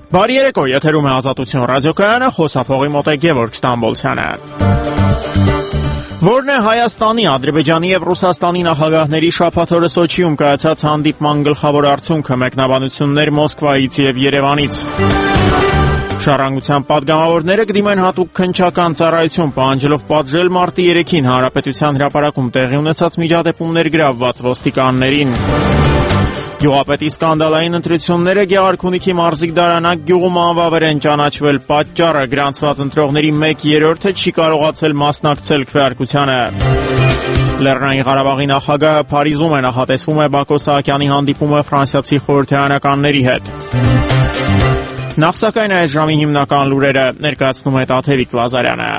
Բարի երեկո, եթերում է Ազատություն ռադիոկայանը, խոսափողի մոտ է Գևորգ Ստամբոլցյանը։ Որն է Հայաստանի, Ադրբեջանի եւ Ռուսաստանի նախագահների շաբաթ օրը Սոչիում կայացած հանդիպման գլխավոր արդյունքը, մեկնաբանություններ Մոսկվայից եւ Երևանից։ Շարժանգության падգամավորները կդիմեն հատուկ քննչական ծառայություն, պահանջելով պատժել մարտի 3-ին Հանրապետության հրապարակում տեղի ունեցած միջադեպումներ գրավված ոստիկաններին։ Գյուղապետի սկանդալային ընտրությունները Գեղարքունիքի մարզիկ Դարանակ գյուղում անվավեր են ճանաչվել, պատճառը գրանցված ընտրողների 1/3-ը չի կարողացել մասնակցել քվեարկությանը։ Լեռնային Ղարաբաղի նախագահը Փարիզում է, նախատեսվում է Բակո Սահակյանի հանդիպումը ֆրանսիացի խորհրդարանականների հետ։ Նախ սակայն այս ժամի հիմնական լուրերը ներկայացնում է Տաթևիկ Լազարյանը։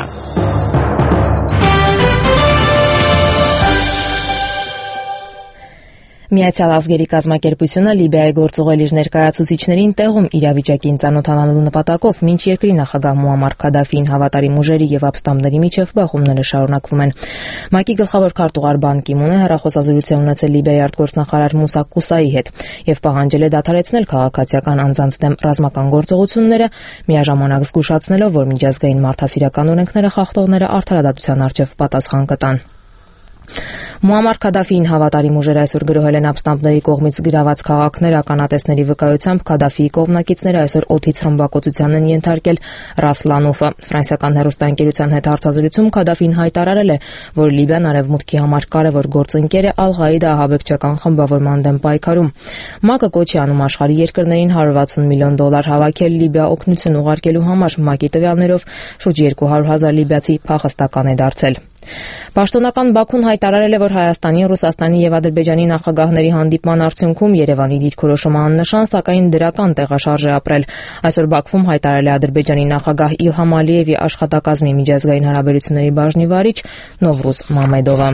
Միացյալ ազգերի կազմակերպությունը Լիբիայի գործուղել իր ներկայացուցիչներին տեղում իրավիճակին ծանոթանալու նպատակով մինչ երկրի նախագահ Մուամմար Քադաֆիին հավատարիմ ուժերի եւ ապստամբների միջև բախումները շարունակվում են։ ՄԱԿ-ի գլխավոր քարտուղար Բան Կի-մունը հեռախոսազրույց է ունեցել Լիբիայի արտգործնախարար Մուսա Կուսայի հետ եւ պահանջել է դադարեցնել քաղաքացիական անձանց դեմ ռազմական գործողությունները, միաժամանակ զգուշացնելով, որ միջազգային մարդասիրական օրենքները խախտողները արդարադատության առջեւ պատասխան կտան։ Մուամմար Քադաֆիին հավատարիմ ուժերը այսօր գրոհել են ապստամբների կողմից գրաված քաղաքներ, ականատեսների վկայությամբ Քադաֆիի կողմնակիցները այսօր օդից ռմբակոծության են ենթարկել Ռաս Լանուֆը։ Ֆրանսիական հեռուստաընկերության հետ հարցազրույցում Քադաֆին հայտարարել է, որ Լիբիան արևմուտքի համար կարևոր գործընկեր է Ալ-Ղաիդա ահաբեկչական խմբավորման դեմ պայքարում։ ՄԱԿ-ը կոչ է անում աշխարհի երկրներին $160 միլիոն հավաքել Լիբիա օգնություն ուղարկելու համար։ ՄԱԿ-ի տվյալներով շուրջ 200,000 լիբիացի փախստական է դարձել։ Պաշտոնական Բաքուն հայտարարել է, որ Հայաստանի, Ռուսաստանի եւ Ադրբեջանի նախագահների հանդիպման արդյունքում Երևանի դիրքորոշումը աննշան, սակայն դրական տեղաշարժ է ապրել։ Այսօր Բաքվում հայտարարել է Ադրբեջանի նախագահ Իլհամ Ալիևի աշխատակազմի միջազգային հարաբերությունների բաժնի վարիչ Նովրուզ Մամեդովը։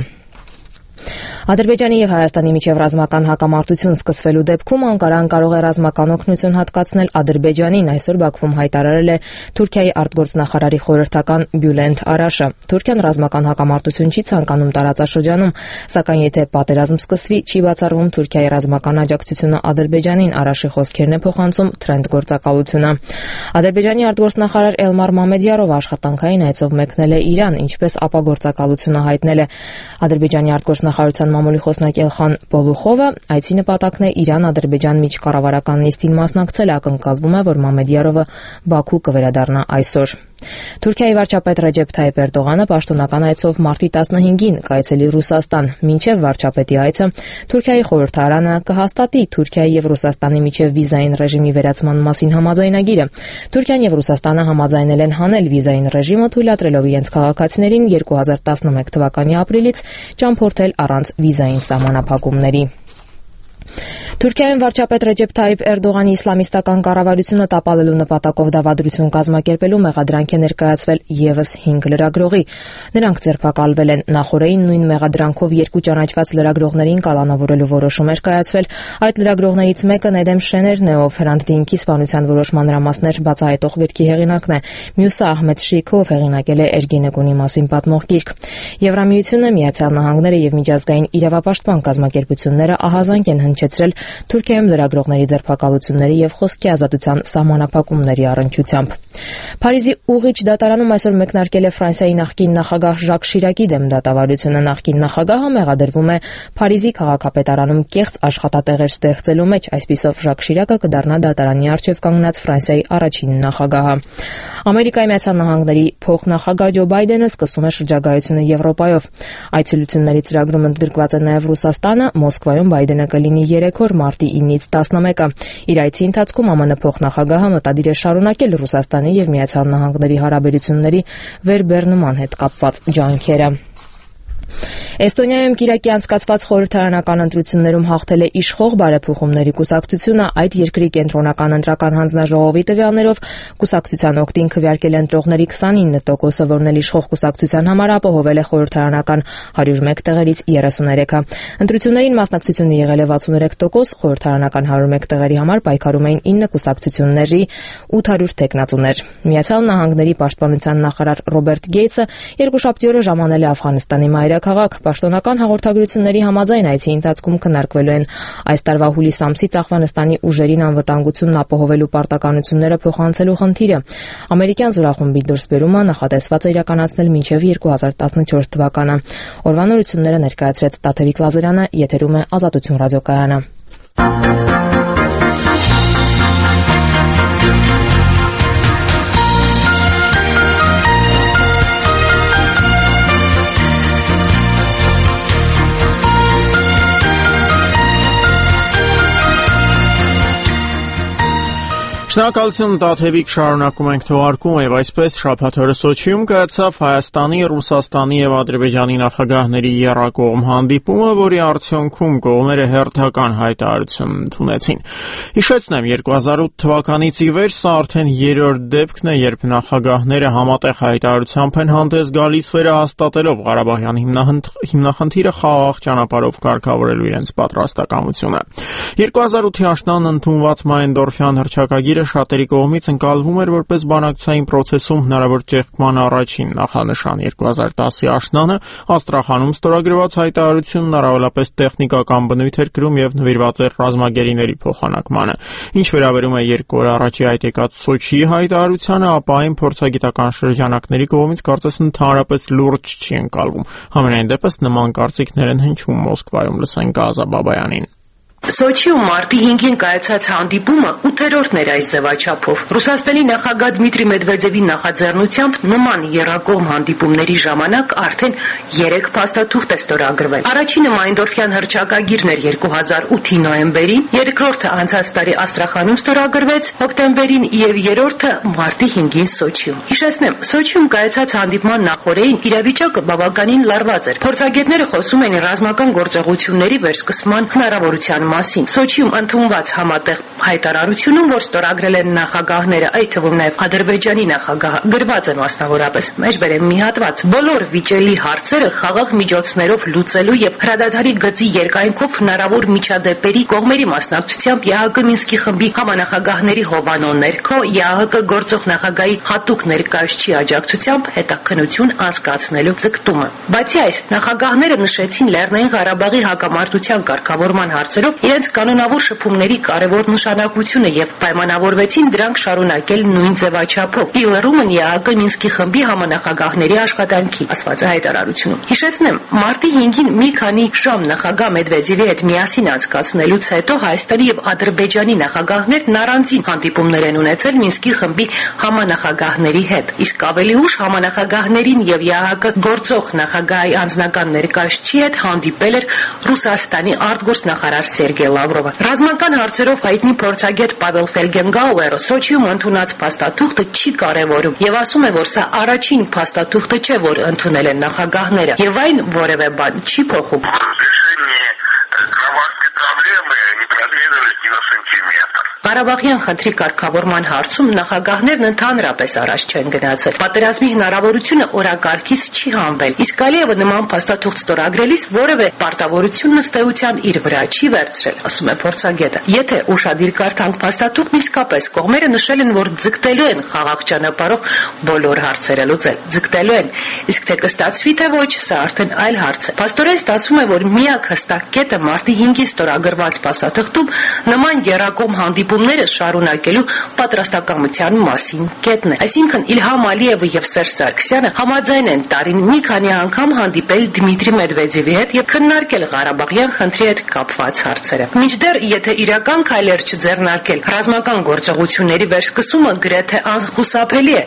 Ադրբեջանի եւ Հայաստանի միջև ռազմական հակամարտություն սկսվելու դեպքում Անկարան կարող է ռազմական օգնություն հատկացնել Ադրբեջանին, այսօր Բաքվում հայտարարել է Թուրքիայի արտգործնախարարի խորհրդական Բյուլենդ Արաշը։ Թուրքիան ռազմական հակամարտություն չի ցանկանում տարածաշրջանում, սակայն եթե պատերազմ սկսվի, չի բացառվում Թուրքիայի ռազմական աջակցությունը Ադրբեջանին, Արաշի խոսքերն է փոխանցում Թրենդ գործակալությունը։ Ադրբեջանի արտգործնախարար Էլմար Մամեդյարովը աշխատանքային այցով մեկնել է Իրան, ինչպես ապա գործակալությունը հայտնել է։ Ադրբեջանի արտգործնախարարության մամուլի խոսնակ Էլխան Պոլուխովը այցի նպատակն է Իրան-Ադրբեջան միջկառավարական նիստին մասնակցել, ակնկալվում է, որ Մամեդյարովը Բաքու կվերադառնա այսօր։ Թուրքիայի վարչապետ Ռեջեփ Թայիփ Էրդողանը պաշտոնական այցով մարտի 15-ին կայցելի Ռուսաստան։ Մինչև վարչապետի այցը Թուրքիայի խորհրդարանը կհաստատի Թուրքիայի եւ Ռուսաստանի միջև վիզային ռեժիմի վերացման մասին համաձայնագիրը։ Թուրքիան եւ Ռուսաստանը համաձայնել են հանել վիզային ռեժիմը, թույլատրելով իրենց քաղաքացիներին 2011 թվականի ապրիլից ճամփորդել առանց վիզային սահմանափակումների։ Թուրքիայում վարչապետ Ռեջեփ Թայիփ Էրդողանի իսլամիստական կառավարությունը տապալելու նպատակով դավադրություն կազմակերպելու մեղադրանք է ներկայացվել եւս 5 լրագրողի։ Նրանք ձերբակալվել են նախորդին նույն մեղադրանքով 2 ճանաչված լրագրողներին կալանավորելու որոշում էր կայացվել։ Այդ լրագրողներից մեկը Նեդեմ Շեներն է, ով Հրանտ Դինքի սպանության որոշ մանրամասներ բացահայտող գրքի հեղինակն է։ Մյուսը Ահմեդ Շեյքով հեղինակել է Էրգենեկոնի մասին պատմող գիրք։ Եվրամիությունը, Միացյալ Նահանգները եւ միջազգային իրավապաշտպան կազմակերպությունները ահազանգ են հնչեցրել Թուրքիայում լրագրողների ձերբակալությունների եւ խոսքի ազատության սահմանափակումների առնչությամբ։ Փարիզի ուղիչ դատարանում այսօր մեկնարկել է Ֆրանսիայի նախկին նախագահ Ժակ Շիրակի դեմ դատավարությունը։ Նախկին նախագահը մեղադրվում է Փարիզի քաղաքապետարանում կեղծ աշխատատեղեր ստեղծելու մեջ, այսպիսով Ժակ Շիրակը կդառնա դատարանի առջև կանգնած Ֆրանսիայի առաջին նախագահը։ Ամերիկայի Միացյալ Նահանգների փոխնախագահ Ջո Բայդենը սկսում է շրջագայությունը Եվրոպայով։ Այցելությունների ծրագրում ընդգրկված է նաև Ռուսաստանը։ Մոսկվայում Բայդենը կլինի 3 օր մարտի 9-ից 11-ը։ Իր այցի ընթացքում ԱՄՆ փոխնախագահը մտադիր է շարունակել Ռուսաստանի եւ Միացյալ Նահանգների հարաբերությունների վերբեռնման հետ կապված ջանքերը։ Էստոնիայում Կիրակի անցկացված խորհրդարանական ընտրություններում հաղթել է իշխող բարեփոխումների կուսակցությունը։ Այդ երկրի կենտրոնական ընտրական հանձնաժողովի տվյալներով կուսակցության օգտին քվեարկել ընտրողների 29%-ը, որն էլ իշխող կուսակցության համար ապահովել է խորհրդարանական 101 տեղերից 33-ը։ Ընտրություններին մասնակցությունը եղել է 63%, խորհրդարանական 101 տեղերի համար պայքարում էին 9 կուսակցությունների 800 թեկնածուներ։ Միացյալ Նահանգների պաշտպանության նախարար Ռոբերտ Գեյթսը երկուշաբթի օրը ժամանել է Աֆղանստանի մայրաքաղաք մայրաքաղաք։ Պաշտոնական հաղորդագրությունների համաձայն այցի ընթացքում քննարկվելու են այս տարվա հուլիս ամսից Աֆղանստանի ուժերին անվտանգությունն ապահովելու պարտականությունները փոխանցելու խնդիրը։ Ամերիկյան զորախմբի դուրսբերումը նախատեսված է իրականացնել մինչև 2014 թվականը։ Օրվա նորությունները ներկայացրեց Տաթևիկ Լազարյանը, եթերում է Ազատություն ռադիոկայանը։ Շնորհակալություն Տաթևիկ, շարունակում ենք թողարկումը եւ այսպես շաբաթ օրը Սոչիում կայացավ Հայաստանի, Ռուսաստանի եւ Ադրբեջանի նախագահների եռակողմ հանդիպումը, որի արդյունքում կողմերը հերթական հայտարարություն ընդունեցին։ Հիշեցնեմ, 2008 թվականից ի վեր սա արդեն երրորդ դեպքն է, երբ նախագահները համատեղ հայտարարությամբ են հանդես գալիս վերահաստատելով Ղարաբաղյան հիմնախնդիրը խաղաղ ճանապարհով կարգավորելու իրենց պատրաստակամությունը։ 2008-ի աշնան ընդունված Մայնդորֆյան հռչակագիրը շատերի կողմից ընկալվում էր որպես բանակցային process-ում հնարավոր ճեղքման առաջին նախանշան։ 2010-ի աշնանը Աստրախանում ստորագրված հայտարարությունն առավելապես տեխնիկական բնույթ էր կրում եւ նվիրված էր ռազմագերիների փոխանակմանը։ Ինչ վերաբերում է 2 օր առաջի այդ եկած Սոչիի հայտարարությանը, ապա այն փորձագիտական շրջանակների կողմից կարծես ընդհանրապես լուրջ չի ընկալվում։ Համենայն դեպս նման կարծիքներ են հնչում Մոսկվայում, լսենք Ազա Բաբայանին։ Սոչիում մարտի 5-ին կայացած հանդիպումը 8-րդն էր այս ձևաչափով։ Ռուսաստանի նախագահ Դմիտրի Մեդվեդևի նախաձեռնությամբ նման եռակողմ հանդիպումների ժամանակ արդեն 3 փաստաթուղթ է ստորագրվել։ Առաջինը Մայնդորֆյան հռչակագիրն էր 2008-ի նոյեմբերին, երկրորդը անցած տարի Աստրախանում ստորագրվեց հոկտեմբերին եւ երրորդը մարտի 5-ին Սոչիում։ Հիշեցնեմ, Սոչիում կայացած հանդիպման նախօրեին իրավիճակը բավականին լարված էր։ Փորձագետները խոսում էին ռազմական գործողությունների վերսկսման հնարավորության մասին։ Սոչիում ընդունված համատեղ հայտարարությունում, որ ստորագրել են նախագահները, այդ թվում նաև Ադրբեջանի նախագահը, գրված է մասնավորապես մեջբերեմ մի հատված. բոլոր վիճելի հարցերը խաղաղ միջոցներով լուծելու եւ հրադադարի գծի երկայնքով հնարավոր միջադեպերի կողմերի մասնակցությամբ ԵԱՀԿ Մինսկի խմբի համանախագահների հովանու ներքո ԵԱՀԿ գործող նախագահի հատուկ ներկայացուցիչի աջակցությամբ հետաքննություն անցկացնելու ձգտումը։ Բացի այս, նախագահները նշեցին Լեռնային Ղարաբաղի հակամարտության կարգավորման հարցերով իրենց կանոնավոր շփումների կարևոր նշանակությունը եւ պայմանավորվեցին դրանք շարունակել նույն ձևաչափով։ Իլերումն ԵԱՀԿ Մինսկի խմբի համանախագահների աշխատանքի, ասված է հայտարարությունում։ Հիշեցնեմ, մարտի 5-ին մի քանի ժամ նախագահ Մեդվեդևի հետ միասին անցկացնելուց հետո Հայաստանի եւ Ադրբեջանի նախագահներն առանձին հանդիպումներ են ունեցել Մինսկի խմբի համանախագահների հետ։ Իսկ ավելի ուշ համանախագահներին եւ ԵԱՀԿ գործող նախագահի անձնական ներկայացուցիչի հետ հանդիպել էր Ռուսաստանի արտգործնախարար Սերգեյ Լավրովը։ Ռազմական հարցերով հայտնի փորձագետ Պավել Ֆելգենգաուերը Սոչիում ընդունած փաստաթուղթը չի կարևորում եւ ասում է, որ սա առաջին փաստաթուղթը չէ, որ ընդունել են նախագահները, եւ այն որևէ բան չի փոխում։ Ղարաբաղյան խնդրի կարգավորման հարցում նախագահներն ընդհանրապես առաջ չեն գնացել։ Պատերազմի հնարավորությունը օրակարգից չի հանվել, իսկ Ալիևը նման փաստաթուղթ ստորագրելիս որևէ պարտավորություն ըստեյության իր վրա չի վերցրել, ասում է փորձագետը։ Եթե ուշադիր կարդանք փաստաթուղթն, իսկապես կողմերը նշել են, որ ձգտելու են խաղաղ ճանապարհով բոլոր հարցերը լուծել, ձգտելու են, իսկ թե կստացվի թե ոչ, սա արդեն այլ հարց է։ Փաստորեն ստացվում է, որ միակ հստակ կետը մարտի 5-ին ստորագրված փաստաթղթում նման եռակողմ հանդիպումները շարունակելու պատրաստակամության մասին կետն է։ Այսինքն Իլհամ Ալիևը եւ Սերժ Սարգսյանը համաձայն են տարին մի քանի անգամ հանդիպել Դմիտրի Մեդվեդևի հետ եւ քննարկել Ղարաբաղյան խնդրի հետ կապված հարցերը։ Մինչդեռ, եթե իրական քայլեր չձեռնարկել, ռազմական գործողությունների վերսկսումը գրեթե անխուսափելի է,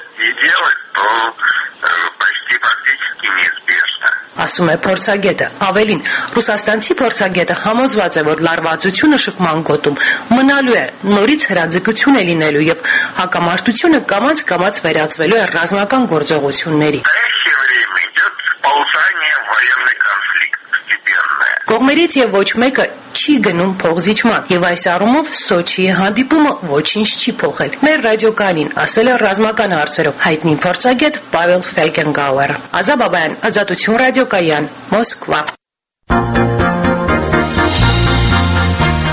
ասում է փորձագետը։ Ավելին, ռուսաստանցի փորձագետը համոզված է, որ լարվածությունը շփման գոտում մնալու է, նորից հրաձգություն է լինելու եւ հակամարտությունը կամաց վերածվելու է ռազմական գործողությունների։ Կողմերից եւ ոչ մեկը չի գնում փողզիջման, եւ այս առումով Սոչիի հանդիպումը ոչինչ չի փոխել։ Մեր ռադիոկայանին ասել է ռազմական հարցերով հայտնի փորձագետ Պավել Ֆելգենգաուերը։ Ազա Բաբայան, Ազատություն ռադիոկայան, Մոսկվա։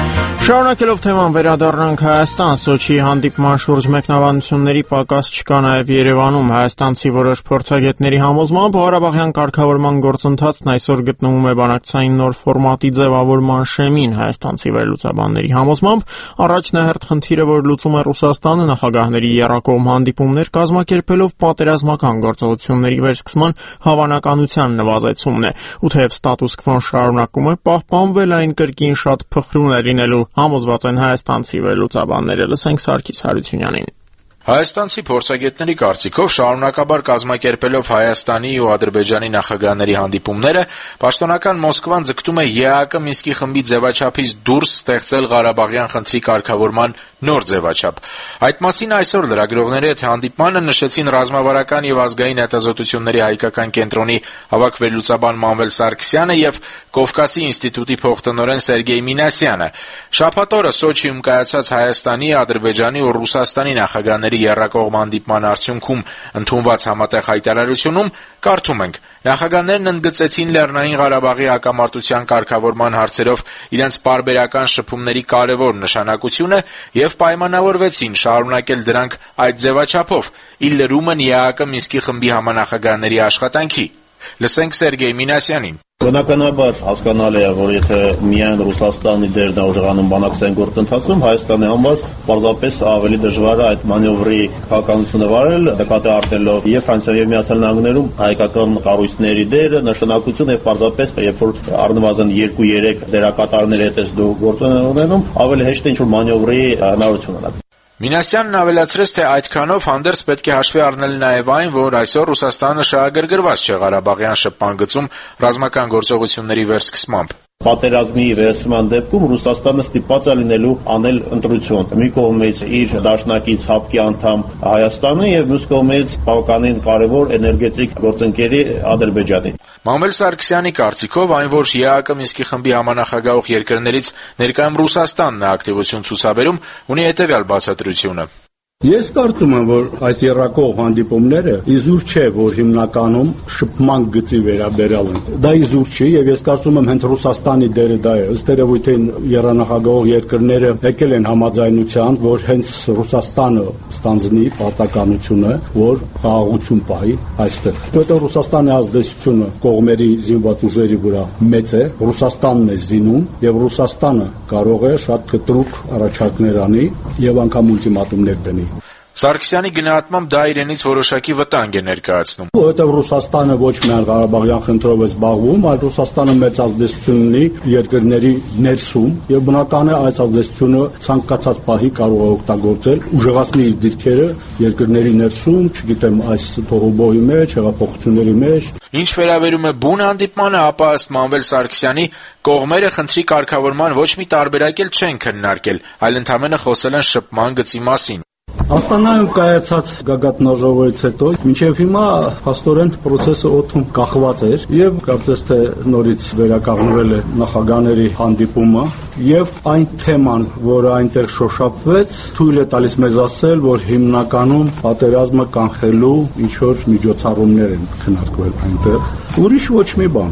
Շարունակելով թեման վերադառնանք Հայաստան, Սոչիի հանդիպման շուրջ մեկնաբանությունների պակաս չկա նաև Երևանում։ Հայաստանցի որոշ փորձագետների համոզմամբ Ղարաբաղյան կարգավորման գործընթացն այսօր գտնվում է բանակցային նոր ֆորմատի ձևավորման շեմին։ Հայաստանցի վերլուծաբանների համոզմամբ առաջնահերթ խնդիրը, որ լուծում է Ռուսաստանը, նախագահների եռակողմ հանդիպումներ կազմակերպելով պատերազմական գործողությունների վերսկսման հավանականության նվազեցումն է։ Ու թեև ստատուս քվոն շարունակում է պահպանվել, այն կրկին շատ փխրուն է լինելու համոզված են հայաստանցի վերլուծաբանները։ Լսենք Սարգիս Հարությունյանին։ Հայաստանցի փորձագետների կարծիքով շարունակաբար կազմակերպելով Հայաստանի ու Ադրբեջանի նախագահների հանդիպումները, պաշտոնական Մոսկվան ձգտում է ԵԱՀԿ Մինսկի խմբի ձևաչափից դուրս ստեղծել Ղարաբաղյան խնդրի կարգավորման նոր ձևաչափ։ Այդ մասին այսօր լրագրողների հետ հանդիպմանը նշեցին ռազմավարական եւ ազգային հետազոտությունների հայկական կենտրոնի հավաք վերլուծաբան Մանվել Սարգսյանը եւ Կովկասի ինստիտուտի փոխտնօրեն Սերգեյ Մինասյանը։ Շաբաթ օրը Սոչիում կայացած Հայաստանի, Ադրբեջանի ու Ռուսաստանի նախագահների եռակողմ հանդիպման արդյունքում ընդունված համատեղ հայտարարությունում կարդում ենք. նախագահներն ընդգծեցին Լեռնային Ղարաբաղի հակամարտության կարգավորման հարցերով իրենց պարբերական շփումների կարևոր նշանակությունը եւ պայմանավորվեցին շարունակել դրանք այդ ձևաչափով՝ ի լրումն ԵԱՀԿ Մինսկի խմբի համանախագահների աշխատանքի։ Լսենք Սերգեյ Մինասյանին։ Բնականաբար հասկանալի է, որ եթե միայն Ռուսաստանի դերն է ուժեղանում բանակցային գործընթացում, Հայաստանի համար պարզապես ավելի դժվար է այդ մանևրի քաղաքականությունը վարել, նկատի առնելով եւ Ֆրանսիայում եւ Միացյալ Նահանգներում հայկական կառույցների դերը, նշանակությունը եւ պարզապես երբ որ առնվազն 2-3 դերակատարների հետ դու գործ ունենում, ավելի հեշտ է ինչ-որ մանևրի հնարավորություն ունենալ։ Մինասյանն ավելացրեց, թե այդքանով հանդերձ պետք է հաշվի առնել նաև այն, որ այսօր Ռուսաստանը շահագրգռված չէ Ղարաբաղյան շփման գծում ռազմական գործողությունների վերսկսմամբ։ Պատերազմի վերսկսման դեպքում Ռուսաստանը ստիպված է լինելու անել ընտրություն։ Մի կողմից իր դաշնակից ՀԱՊԿ-ի անդամ Հայաստանը եւ մյուս կողմից բավականին կարևոր էներգետիկ գործընկերի Ադրբեջանի։ Մանվել Սարգսյանի կարծիքով այն, որ ԵԱՀԿ Մինսկի խմբի համանախագահող երկրներից ներկայում Ռուսաստանն է ակտիվություն ցուցաբերում, ունի հետեւյալ բացատրությունը։ Ես կարծում եմ, որ այս եռակող հանդիպումները իզուր չէ, որ հիմնականում շփման գծի վերաբերյալ են։ Դա իզուր չի, եւ ես կարծում եմ հենց Ռուսաստանի դերը դա է։ Ըստ երևույթին երանախագահող երկրները եկել են համաձայնության, որ հենց Ռուսաստանը ստանձնի պարտականությունը, որ խաղաղություն պահի այստեղ։ Որտեղ Ռուսաստանի ազդեցությունը կողմերի զինված ուժերի վրա մեծ է, Ռուսաստանն է զինում եւ Ռուսաստանը կարող է շատ կտրուկ առաջարկներ անի եւ անգամ ուլտիմատումներ դնի։ Սարգսյանի գնահատմամբ դա իրենից որոշակի վտանգ է ներկայացնում։ Որովհետև Ռուսաստանը ոչ միայն Ղարաբաղյան խնդրով է զբաղվում, այլ Ռուսաստանը մեծ ազդեցություն ունի երկրների ներսում եւ բնական է այս ազդեցությունը ցանկացած պահի կարող է օգտագործել, ուժեղացնի իր դիրքերը երկրների ներսում, չգիտեմ, այս թողոբոյի մեջ, հեղափոխությունների մեջ։ Ինչ վերաբերում է բուն հանդիպմանը, ապա ըստ Մանվել Սարգսյանի կողմերը խնդրի կարգավորման ոչ մի տարբերակ էլ չեն քննարկել, այլ ընդհանրապես խոսել են շփման գծի մասին։ Աստանայում կայացած գագաթնաժողովից հետո մինչև հիմա փաստորեն process-ը օդում կախված էր եւ կարծես թե նորից վերականգնվել է նախագահների հանդիպումը եւ այն թեման, որը այնտեղ շոշափվեց, թույլ է տալիս մեզ ասել, որ հիմնականում պատերազմը կանխելու ինչ որ միջոցառումներ են քննարկվել այնտեղ։ Ուրիշ ոչ մի բան։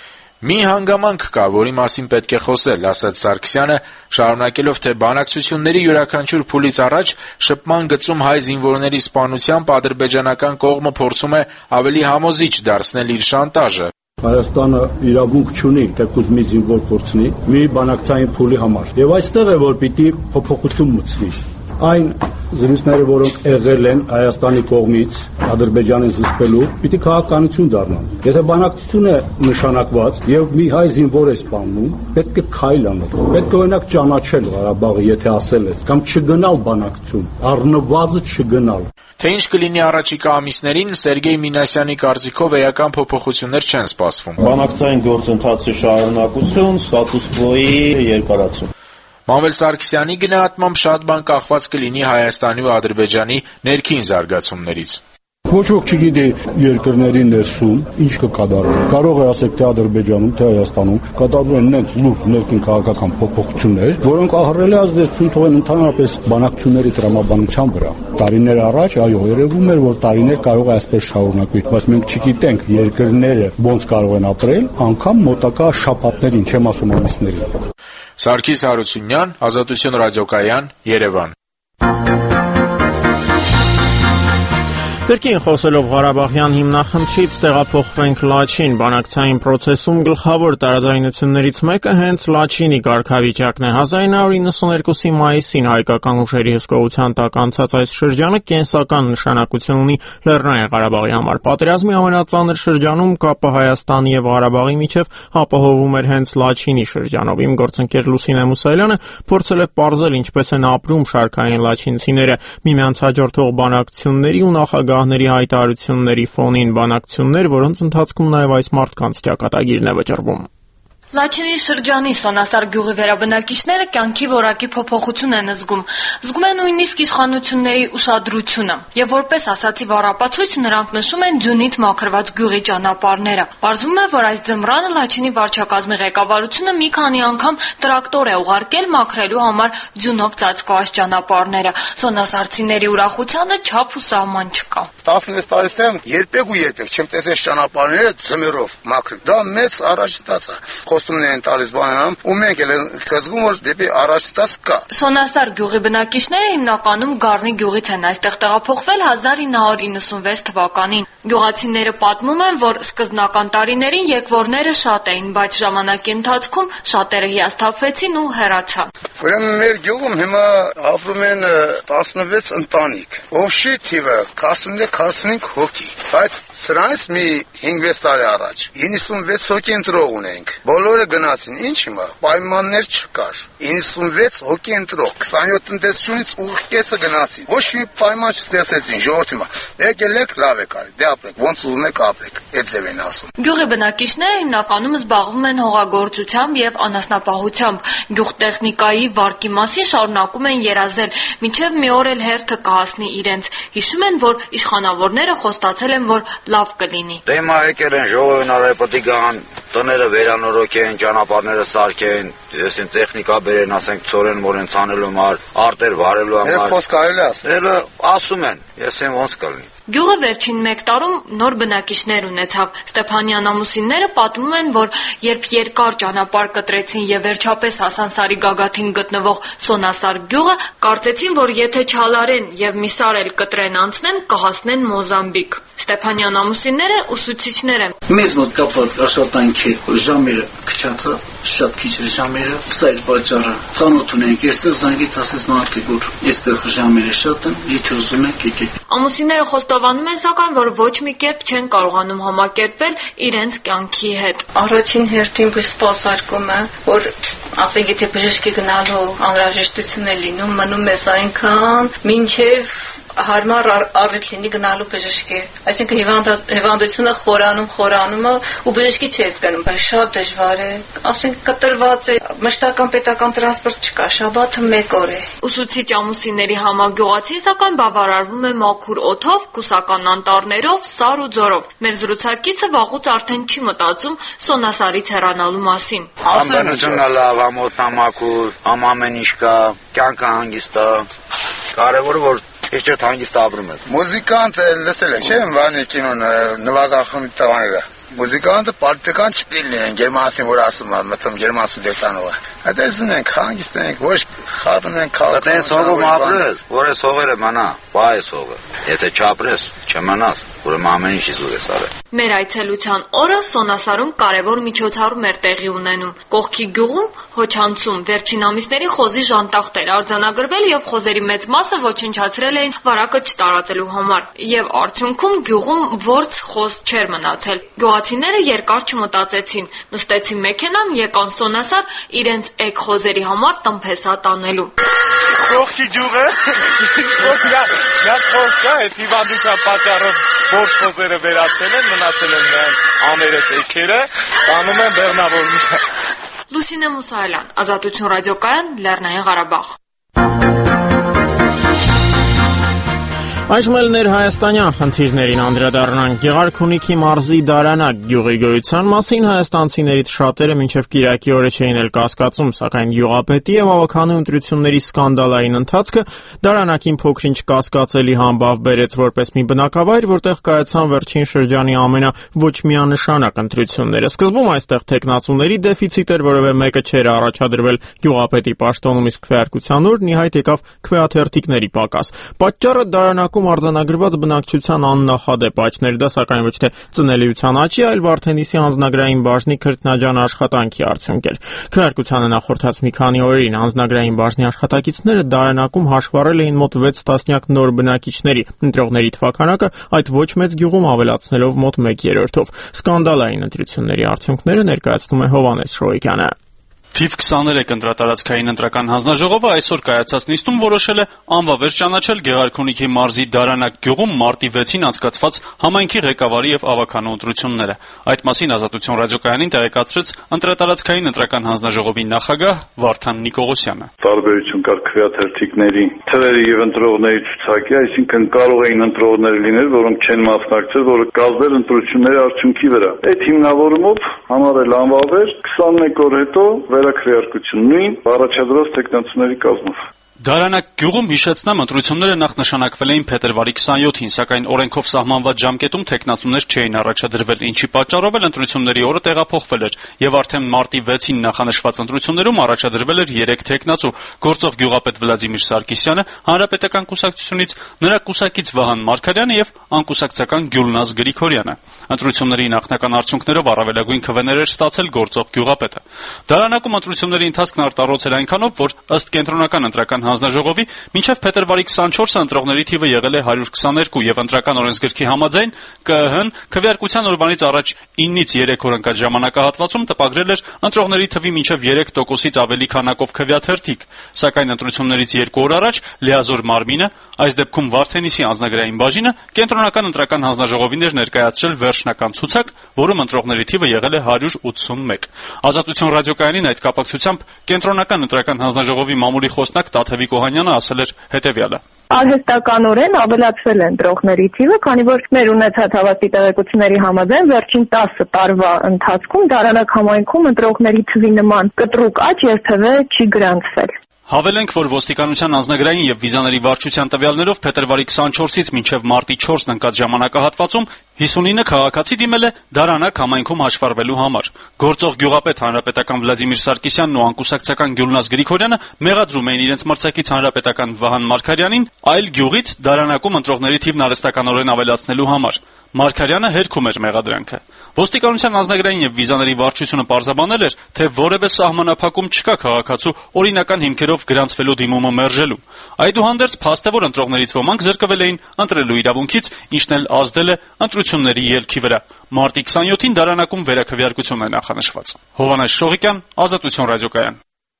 Մի հանգամանք կա, որի մասին պետք է խոսել, ասաց Սարգսյանը, շարունակելով, թե բանակցությունների յուրաքանչյուր փուլից առաջ շփման գծում հայ զինվորների սպանությամբ ադրբեջանական կողմը փորձում է ավելի համոզիչ դարձնել իր շանտաժը։ Հայաստանը իրավունք չունի թեկուզ մի զինվոր կորցնի մի բանակցային փուլի համար։ Եվ այստեղ է, որ պիտի փոփոխություն մտցվի։ Այն զրույցները, որոնք եղել են Հայաստանի կողմից Ադրբեջանին զսպելու, պիտի քաղաքականություն դառնան։ Եթե բանակցություն է նշանակված եւ մի հայ զինվոր է սպանում, պետք է քայլ անել։ Պետք է օրինակ ճանաչել Ղարաբաղը, եթե ասել ես, կամ չգնալ բանակցություն, առնվազն չգնալ։ Թե ինչ կլինի առաջիկա ամիսներին, Սերգեյ Մինասյանի կարծիքով էական փոփոխություններ չեն սպասվում։ Բանակցային գործընթացի շարունակություն, ստատուս կվոյի երկարացում։ Մանվել Սարգսյանի գնահատմամբ շատ բան կախված կլինի Հայաստանի ու Ադրբեջանի ներքին զարգացումներից։ Ոչ ոք չգիտի երկրների ներսում ինչ կկատարվի։ Կարող է ասեք թե Ադրբեջանում, թե Հայաստանում կատարվում են նենց լուրջ ներքին քաղաքական փոփոխություններ, որոնք ահռելի ազդեցություն թողեն ընդհանրապես բանակցությունների տրամաբանության վրա։ Տարիներ առաջ, այո, երևում էր, որ տարիներ կարող է այսպես շարունակվի, բայց մենք չգիտենք երկրները ոնց կարող են ապրել, անգամ մոտակա շաբաթներին, չեմ ասում ամիսներին։ Սարգիս Հարությունյան, Ազատություն ռադիոկայան, Երևան։ Կրկին խոսելով Ղարաբաղյան հիմնախնդրից տեղափոխվենք Լաչին, բանակցային process-ում գլխավոր տարաձայնություններից մեկը հենց Լաչինի կարգավիճակն է։ 1992-ի մայիսին հայկական ուժերի հսկողության տակ անցած այս շրջանը կենսական նշանակություն ունի Լեռնային Ղարաբաղի համար։ Պատերազմի ամենածանր շրջանում կապը Հայաստանի եւ Ղարաբաղի միջև ապահովում էր հենց Լաչինի շրջանով։ Իմ գործընկեր Լուսինե Մուսայելյանը փորձել է պարզել ինչպես են ապրում շարքային լաչինցիները միմյանց հաջորդող բանակցությունների ու նախագահների հայտարարությունների ֆոնին, բանակցություններ, որոնց ընթացքում նաև այս մարդկանց ճակատագիրն է վճռվում։ Լաչինի շրջանի Սոնասար գյուղի վերաբնակիչները կյանքի որակի փոփոխություն են զգում։ Զգում են նույնիսկ իշխանությունների ուշադրությունը։ Եվ որպես ասացի վառապացույց նրանք նշում են ձյունից մաքրված գյուղի ճանապարհները։ Պարզվում է, որ այս ձմռանը Լաչինի վարչակազմի ղեկավարությունը մի քանի անգամ տրակտոր է ուղարկել մաքրելու համար ձյունով ծածկված ճանապարհները։ Սոնասարցիների ուրախությանը չափ ու սահման չկա։ 16 տարուց երբեք չեմ տեսել ճանապարհները ձմեռով մաքրել։ Դա մեծ առաջընթաց է։ Խոստումներ են տալիս բանանամ, ու մենք էլ կզգում, որ դեպի առաջընթաց կա։ Սոնասար գյուղի բնակիչները հիմնականում Գառնի գյուղից են այստեղ տեղափոխվել 1996 թվականին։ Գյուղացիները պատմում են, որ սկզբնական տարիներին եկվորները շատ էին, բայց ժամանակի ընթացքում շատերը հիասթափվեցին ու հեռացան։ Ուրեմն մեր գյուղում հիմա ապրում են 16 ընտանիք։ Ովշի թիվը 43-45 հոգի, բայց սրանից մի 5-6 տարի առաջ 96 հոգի ընտրող ունենք։ Բոլորը գնացին, ինչ հիմա, պայմաններ չկար։ 96 հոգի ընտրող, 27 տնտեսությունից ուղիղ կեսը գնացին։ Ոչ մի պայման չստեղծեցին, ժողովրդի մա։ Եկեք լավ եք արել, դե ապրեք, ոնց ուզում եք ապրեք, այդ ձև են ասում։ Գյուղի բնակիչները հիմնականում զբաղվում են հողագործությամբ եւ անասնապահությամբ։ Գյուղտեխնիկայի վարկի մասին շարունակում են երազել, մինչեւ մի օր էլ հերթը կհասնի իրենց։ Հիշում են, որ իշխանավորները խոստացել են, որ լավ կլինի։ Դե հիմա եկել են ժողովին արել պետք է գան տները վերանորոգեն, ճանապարհները սարքեն, այսին տեխնիկա բերեն, ասենք ծորեն, մորեն ցանելու համար, արտեր վարելու համար։ Երբ խոսք արել ասել։ Ասում են, ես եմ ոնց կլինի։ Գյուղը վերջին 1 տարում նոր բնակիչներ ունեցավ։ Ստեփանյան ամուսինները պատմում են, որ երբ երկար ճանապարհ կտրեցին եւ վերջապես հասան Սարի գագաթին գտնվող Սոնասար գյուղը, կարծեցին, որ եթե չալարեն եւ մի սար էլ կտրեն անցնեն, կհասնեն Մոզամբիկ։ Ստեփանյան ամուսինները ուսուցիչներ են։ Մեզ մոտ կապված աշխատանքի ժամերը քչացա, շատ քիչ էր ժամերը, սա էր պատճառը։ Ծանոթ ունենք, այստեղ զանգից ասես մարդիկ, որ այստեղ ժամերը շատ են, եթե ուզում եք եկեք։ Ամուսինները խոստովանում են, սակայն, որ ոչ մի կերպ չեն կարողանում համակերպվել իրենց կյանքի հետ։ Առաջին հերթին սպասարկում է, որ ասենք եթե բժշկի գնալու անհրաժեշտություն է լինում, մնում ես այնքան, մինչև հարմար առիթ լինի գնալու բժշկի։ Այսինքն հիվանդությունը խորանում է ու բժշկի չես գնում, բայց շատ դժվար է։ Ասենք կտրված է, մշտական պետական տրանսպորտ չկա, շաբաթը 1 օր է։ Ուսուցիչ ամուսինների համագյուղացին սակայն բավարարվում է մաքուր օդով, կուսական անտառներով, սար ու ձորով։ Մեր զրուցակիցը վաղուց արդեն չի մտածում Սոնասարից հեռանալու մասին։ Ամենությունը լավ, ամոթամաքուր, ամեն ինչ կա, կյանքը հանգիստ է։ Կարևորը որ Ես հանգիստ ապրում եմ։ Մուզիկանտ լսել եք, չէ՞, Վանի կինոն նվագախմբի տղաները։ Մուզիկանտը պարտական չպիլն են, գերմանացին որ ասում է, մտում գերմանացու դերտանով է։ Այդպես ենք, հանգիստ ենք, ոչ խառնում ենք քաղաք։ Դեն սողում ապրես, որ է սողերը մնա, բայ է սողը։ Եթե չապրես, չմնաս, ուրեմն ամեն ինչ իզուր ես արել։ Մեր այցելության օրը Սոնասարում կարևոր միջոցառում էր տեղի ունենում։ Կողքի գյուղում Հոչանցում վերջին ամիսների խոզի ժանտախտեր արձանագրվել եւ խոզերի մեծ մասը ոչնչացրել էին վարակը չտարածելու համար։ Եվ արդյունքում գյուղում որց խոզ չէր մնացել։ Գյուղացիները երկար չմտածեցին, նստեցին մեքենան, եկան Սոնասար իրենց էգ խոզերի համար տնփեսա տանելու։ Կողքի գյուղը նա խոզ կա, այդ հիվանդության պատճառով որց խոզերը վերացել են, մնացել են նրանց աներես էգերը, տանում են բեռնավորմիջը։ Լուսինե Մուսայելյան, Ազատություն ռադիոկայան, Լեռնային Ղարաբաղ։ Այժմ էլ ներհայաստանյան խնդիրներին անդրադառնանք։ Գեղարքունիքի մարզի Դարանակ գյուղի գոյության մասին հայաստանցիներից շատերը մինչև կիրակի օրը չէին էլ կասկածում, սակայն գյուղապետի եւ ավականու ընտրությունների սկանդալային ընթացքը Դարանակին փոքրինչ կասկածելի համբավ բերեց որպես մի բնակավայր, որտեղ կայացան վերջին շրջանի ոչ միանշանակ ընտրությունները։ Սկզբում այստեղ տեխնացուների դեֆիցիտ էր, որևէ մեկը չէր առաջադրվել գյուղապետի պաշտոնում, իսկ քվեարկության օրն ի հայտ եկավ քվեաթերթիկների պակաս։ Պատճառը Դարանակում արձանագրված բնակչության աննախադեպ աճն էր, դա սակայն ոչ թե ծնելիության աճի, այլ Վարդենիսի անձնագրային բաժնի քրտնաջան աշխատանքի արդյունք էր։ Քվեարկությանը նախորդած մի քանի օրերին անձնագրային բաժնի աշխատակիցները Դարանակում հաշվառել էին մոտ 6 տասնյակ նոր բնակիչների, ընտրողների թվականակը այդ ոչ մեծ գյուղում ավելացնելով մոտ 1/3-ով։ Սկանդալային ընտրությունների արդյունքները ներկայացնում է Հովհաննես Շոյկյանը։ Թիվ 23 ընտրատարածքային ընտրական հանձնաժողովը այսօր կայացած նիստում որոշել է անվավեր ճանաչել Գեղարքունիքի մարզի Դարանակ գյուղում մարտի 6-ին անցկացված համայնքի ղեկավարի եւ ավականու ընտրությունները։ Այդ մասին Ազատություն ռադիոկայանին տեղեկացրեց ընտրատարածքային ընտրական հանձնաժողովի նախագահ Վարդան Նիկողոսյանը։ Տարբերություն կար քվեաթերթիկների թվերի եւ ընտրողների ցուցակի, այսինքն կարող էին ընտրողներ լինել, որոնք չեն մասնակցել, որը կազդել ընտրությունների արդյունքի վրա։ Այդ հիմնավորումով համարել անվավեր 21 օր հետո քվեարկություն նույն առաջադրած տեխնացուների կազմով։ Դարանակ գյուղում հիշեցնեմ ընտրությունները նախ նշանակվել էին փետրվարի 27-ին, սակայն օրենքով սահմանված ժամկետում տեխնացուներ չէին առաջադրվել, ինչի պատճառով էլ ընտրությունների օրը տեղափոխվել էր եւ արդեն մարտի 6-ին նախանշված ընտրություններում առաջադրվել էր 3 տեխնացու՝ գործող գյուղապետ Վլադիմիր Սարգսյանը, հանրապետական կուսակցությունից, նրա կուսակից Վահան Մարգարյանը եւ անկուսակցական Գյուլնազ Գրիգորյանը։ Ընտրությունների նախնական արդյունքներով առավելագույն քվեներ էր ստացել գործող գյուղապետը։ Դարանակում ընտրությունների ընթացքն արտարոց էր այնքանով, որ ըստ կենտրոնական ընտրական հանձնաժողովի մինչև փետրվարի 24-ը ընտրողների թիվը եղել է 122 եւ ընտրական օրենսգրքի համաձայն ԿԸՀ-ն քվեարկության օրվանից առաջ 9-ից 3 օր ընկած ժամանակահատվածում տպագրել էր ընտրողների թվի մինչև 3%-ից ավելի քանակով քվեաթերթիկ, սակայն ընտրություններից 2 օր առաջ Լիազոր Մարմինը, այս դեպքում Վարդենիսի անձնագրային բաժինը, կենտրոնական ընտրական հանձնաժողովին էր ներկայացրել վերջնական ցուցակ, որում ընտրողների թիվը եղել է 181։ Ազատություն ռադիոկայանին այդ կապակցությամբ կենտրոնական ընտրական հանձնաժողովի մամուլի խոսնակ Տաթևիկ Օհանյանը ասել էր հետևյալը. Արհեստականորեն ավելացվել է ընտրողների թիվը, քանի որ մեր ունեցած հավաստի տեղեկությունների համաձայն վերջին 10 տարվա ընթացքում Դարանակ համայնքում ընտրողների թվի նման կտրուկ աճ երբևէ չի գրանցվել։ Հավելենք, որ ոստիկանության անձնագրային եւ վիզաների վարչության տվյալներով փետրվարի 24-ից մինչև մարտի 4-ն ընկած ժամանակահատվածում 59 քաղաքացի դիմել է Դարանակ համայնքում հաշվառվելու համար։ Գործող գյուղապետ հանրապետական Վլադիմիր Սարգսյանն ու անկուսակցական Գյուլնազ Գրիգորյանը մեղադրում էին իրենց մրցակից հանրապետական Վահան Մարգարյանին այլ գյուղից Դարանակում ընտրողների թիվն արհեստականորեն ավելացնելու համար։ Մարգարյանը հերքում էր մեղադրանքը։ Ոստիկանության անձնագրային եւ վիզաների վարչությունը պարզաբանել էր, թե որևէ սահմանափակում չկա քաղաքացու օրինական հիմքերով գրանցվելու դիմումը մերժելու։ Այդուհանդերձ փաստ է, որ ընտրողներից ոմանք զրկվել էին ընտրելու իրավունքից, ինչն էլ ազդել է ընտրությունների ելքի վրա։ Մարտի 27-ին Դարանակում վերաքվեարկություն է նախանշված։ Հովհաննես Շողիկյան, Ազատություն ռադիոկայան։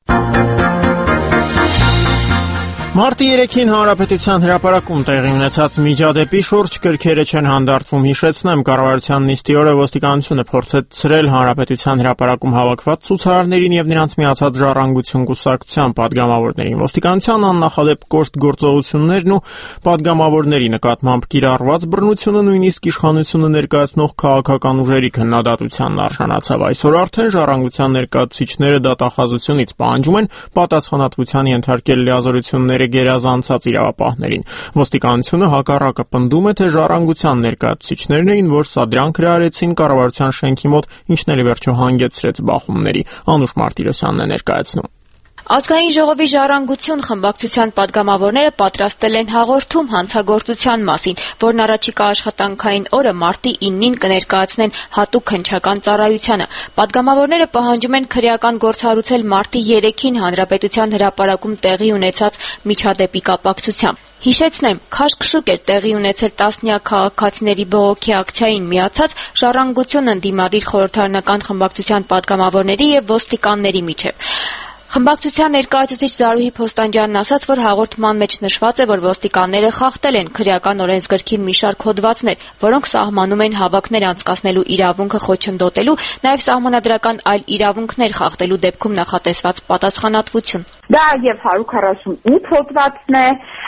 Մարտի 3-ին Հանրապետության հրապարակում տեղի ունեցած միջադեպի շուրջ կրքերը չեն հանդարտվում։ Հիշեցնեմ, կառավարության նիստի օրը ոստիկանությունը փորձեց ցրել Հանրապետության հրապարակում հավաքված ցուցարարներին եւ նրանց միացած ժառանգություն կուսակցության падգամավորներին։ Ոստիկանության աննախադեպ կոշտ գործողություններն ու падգամավորների նկատմամբ կիրառված բռնությունը նույնիսկ իշխանությունը ներկայացնող քաղաքական ուժերի քննադատությանն արժանացավ։ Այսօր արդեն ժառանգության ներկայացուցիչները դատախազությունից պահանջում են պատասխանատվության ենթարկել լիազորությունները գերազանցած իրավապահներին։ Ոստիկանությունը հակառակը պնդում է, թե ժառանգության ներկայացուցիչներն էին, որ սադրանք հրահրեցին կառավարության շենքի մոտ, ինչն էլ վերջո հանգեցրեց բախումների։ Անուշ Մարտիրոսյանն է ներկայացնում։ Ազգային ժողովի ժառանգություն խմբակցության падգամավորները պատրաստել են հաղորդում հանցագործության մասին, որն առաջիկա աշխատանքային օրը մարտի 9-ին կներկայացնեն հատուկ հնչական ծառայությանը։ Падգամավորները պահանջում են քրեական գործառույցել մարտի 3-ին Հանրապետության հրապարակում տեղի ունեցած միջադեպի կապակցությամբ։ Հիշեցնեմ, քաշքշուկ էր տեղի ունեցել տասնյակ քաղաքացիների բողոքի ակցիային միացած ժառանգությունը ընդդիմադիր խորհրդարանական խմբակցության падգամավորների եւ ոստիկանների միջև։ Խմբակցության ներկայացուցիչ Զարուհի Փոստանջյանն ասաց, որ հաղորդման մեջ նշված է, որ ոստիկանները խախտել են քրեական օրենսգրքի մի շարք հոդվածներ, որոնք սահմանում են հավաքներ անցկացնելու իրավունքը խոչընդոտելու, նաև սահմանադրական այլ իրավունքներ խախտելու դեպքում նախատեսված պատասխանատվություն։ Դա եւ 148 հոդվածն է,